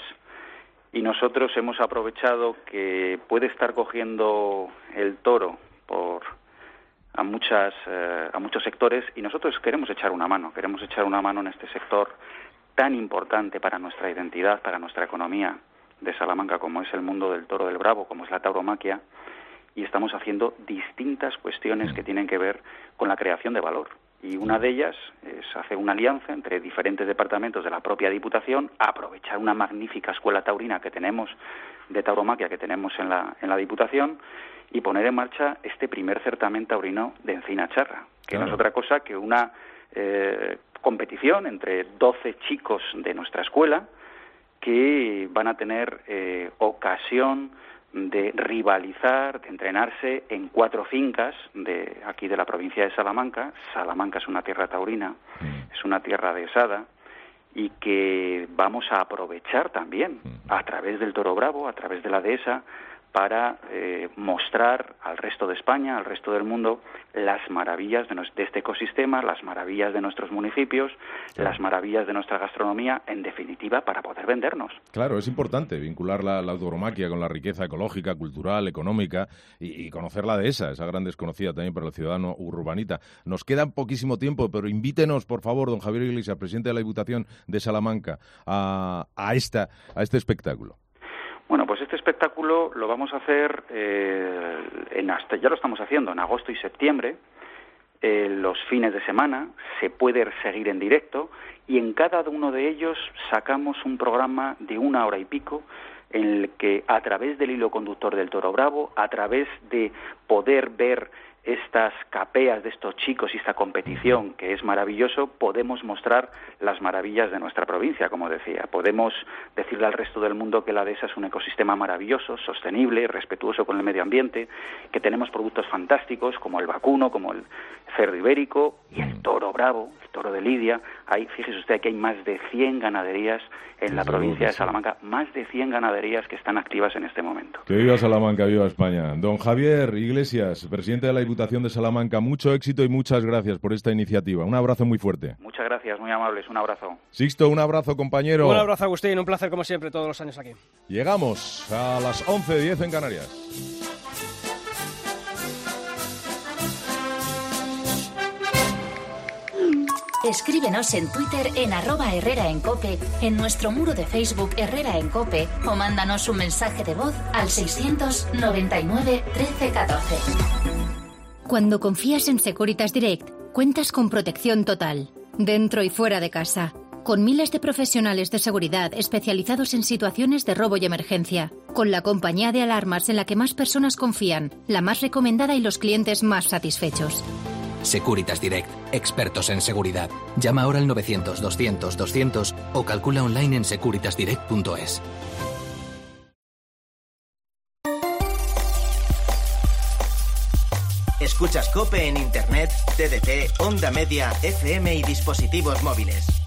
[SPEAKER 10] Y nosotros hemos aprovechado que puede estar cogiendo el toro por a muchas eh, a muchos sectores, y nosotros queremos echar una mano, queremos echar una mano en este sector tan importante para nuestra identidad, para nuestra economía de Salamanca, como es el mundo del toro del Bravo, como es la tauromaquia, y estamos haciendo distintas cuestiones que tienen que ver con la creación de valor. Y una de ellas es hacer una alianza entre diferentes departamentos de la propia Diputación, aprovechar una magnífica escuela taurina que tenemos, de tauromaquia que tenemos en la, en la Diputación, y poner en marcha este primer certamen taurino de Encina Charra, que claro. no es otra cosa que una eh, competición entre doce chicos de nuestra escuela que van a tener eh, ocasión de rivalizar, de entrenarse en cuatro fincas de aquí de la provincia de Salamanca. Salamanca es una tierra taurina, mm. es una tierra dehesada, y que vamos a aprovechar también a través del toro bravo, a través de la dehesa, para eh, mostrar al resto de España, al resto del mundo, las maravillas de, nos, de este ecosistema, las maravillas de nuestros municipios, claro. las maravillas de nuestra gastronomía, en definitiva, para poder vendernos.
[SPEAKER 20] Claro, es importante vincular la, la tauromaquia con la riqueza ecológica, cultural, económica, y, y conocer la dehesa, esa gran desconocida también para el ciudadano urbanita. Nos queda poquísimo tiempo, pero invítenos, por favor, don Javier Iglesias, presidente de la Diputación de Salamanca, a, a, esta, a este espectáculo.
[SPEAKER 10] Bueno, pues este espectáculo lo vamos a hacer, eh, en hasta, ya lo estamos haciendo en agosto y septiembre, eh, los fines de semana, se puede seguir en directo, y en cada uno de ellos sacamos un programa de una hora y pico, en el que a través del hilo conductor del Toro Bravo, a través de poder ver estas capeas de estos chicos y esta competición, que es maravilloso, podemos mostrar las maravillas de nuestra provincia, como decía. Podemos decirle al resto del mundo que la dehesa es un ecosistema maravilloso, sostenible, respetuoso con el medio ambiente, que tenemos productos fantásticos como el vacuno, como el cerdo ibérico y el toro bravo, el toro de Lidia. Hay, fíjese usted que hay más de cien ganaderías en la provincia de Salamanca, más de cien ganaderías que están activas en este momento.
[SPEAKER 20] Que viva Salamanca, viva España. Don Javier Iglesias, presidente de la Diputación de Salamanca, mucho éxito y muchas gracias por esta iniciativa. Un abrazo muy fuerte.
[SPEAKER 10] Muchas gracias, muy amables, un abrazo.
[SPEAKER 20] Sixto, un abrazo, compañero.
[SPEAKER 4] Un abrazo, Agustín, un placer como siempre todos los años aquí.
[SPEAKER 20] Llegamos a las once diez en Canarias.
[SPEAKER 3] Escríbenos en Twitter en arroba Herrera en Cope, en nuestro muro de Facebook Herrera en Cope, o mándanos un mensaje de voz al seiscientos noventa y nueve trece catorce.
[SPEAKER 18] Cuando confías en Securitas Direct, cuentas con protección total, dentro y fuera de casa, con miles de profesionales de seguridad especializados en situaciones de robo y emergencia, con la compañía de alarmas en la que más personas confían, la más recomendada y los clientes más satisfechos.
[SPEAKER 28] Securitas Direct, expertos en seguridad. Llama ahora al novecientos doscientos doscientos o calcula online en securitas direct punto es.
[SPEAKER 2] Escuchas COPE en Internet, T D T, Onda Media, F M y dispositivos móviles.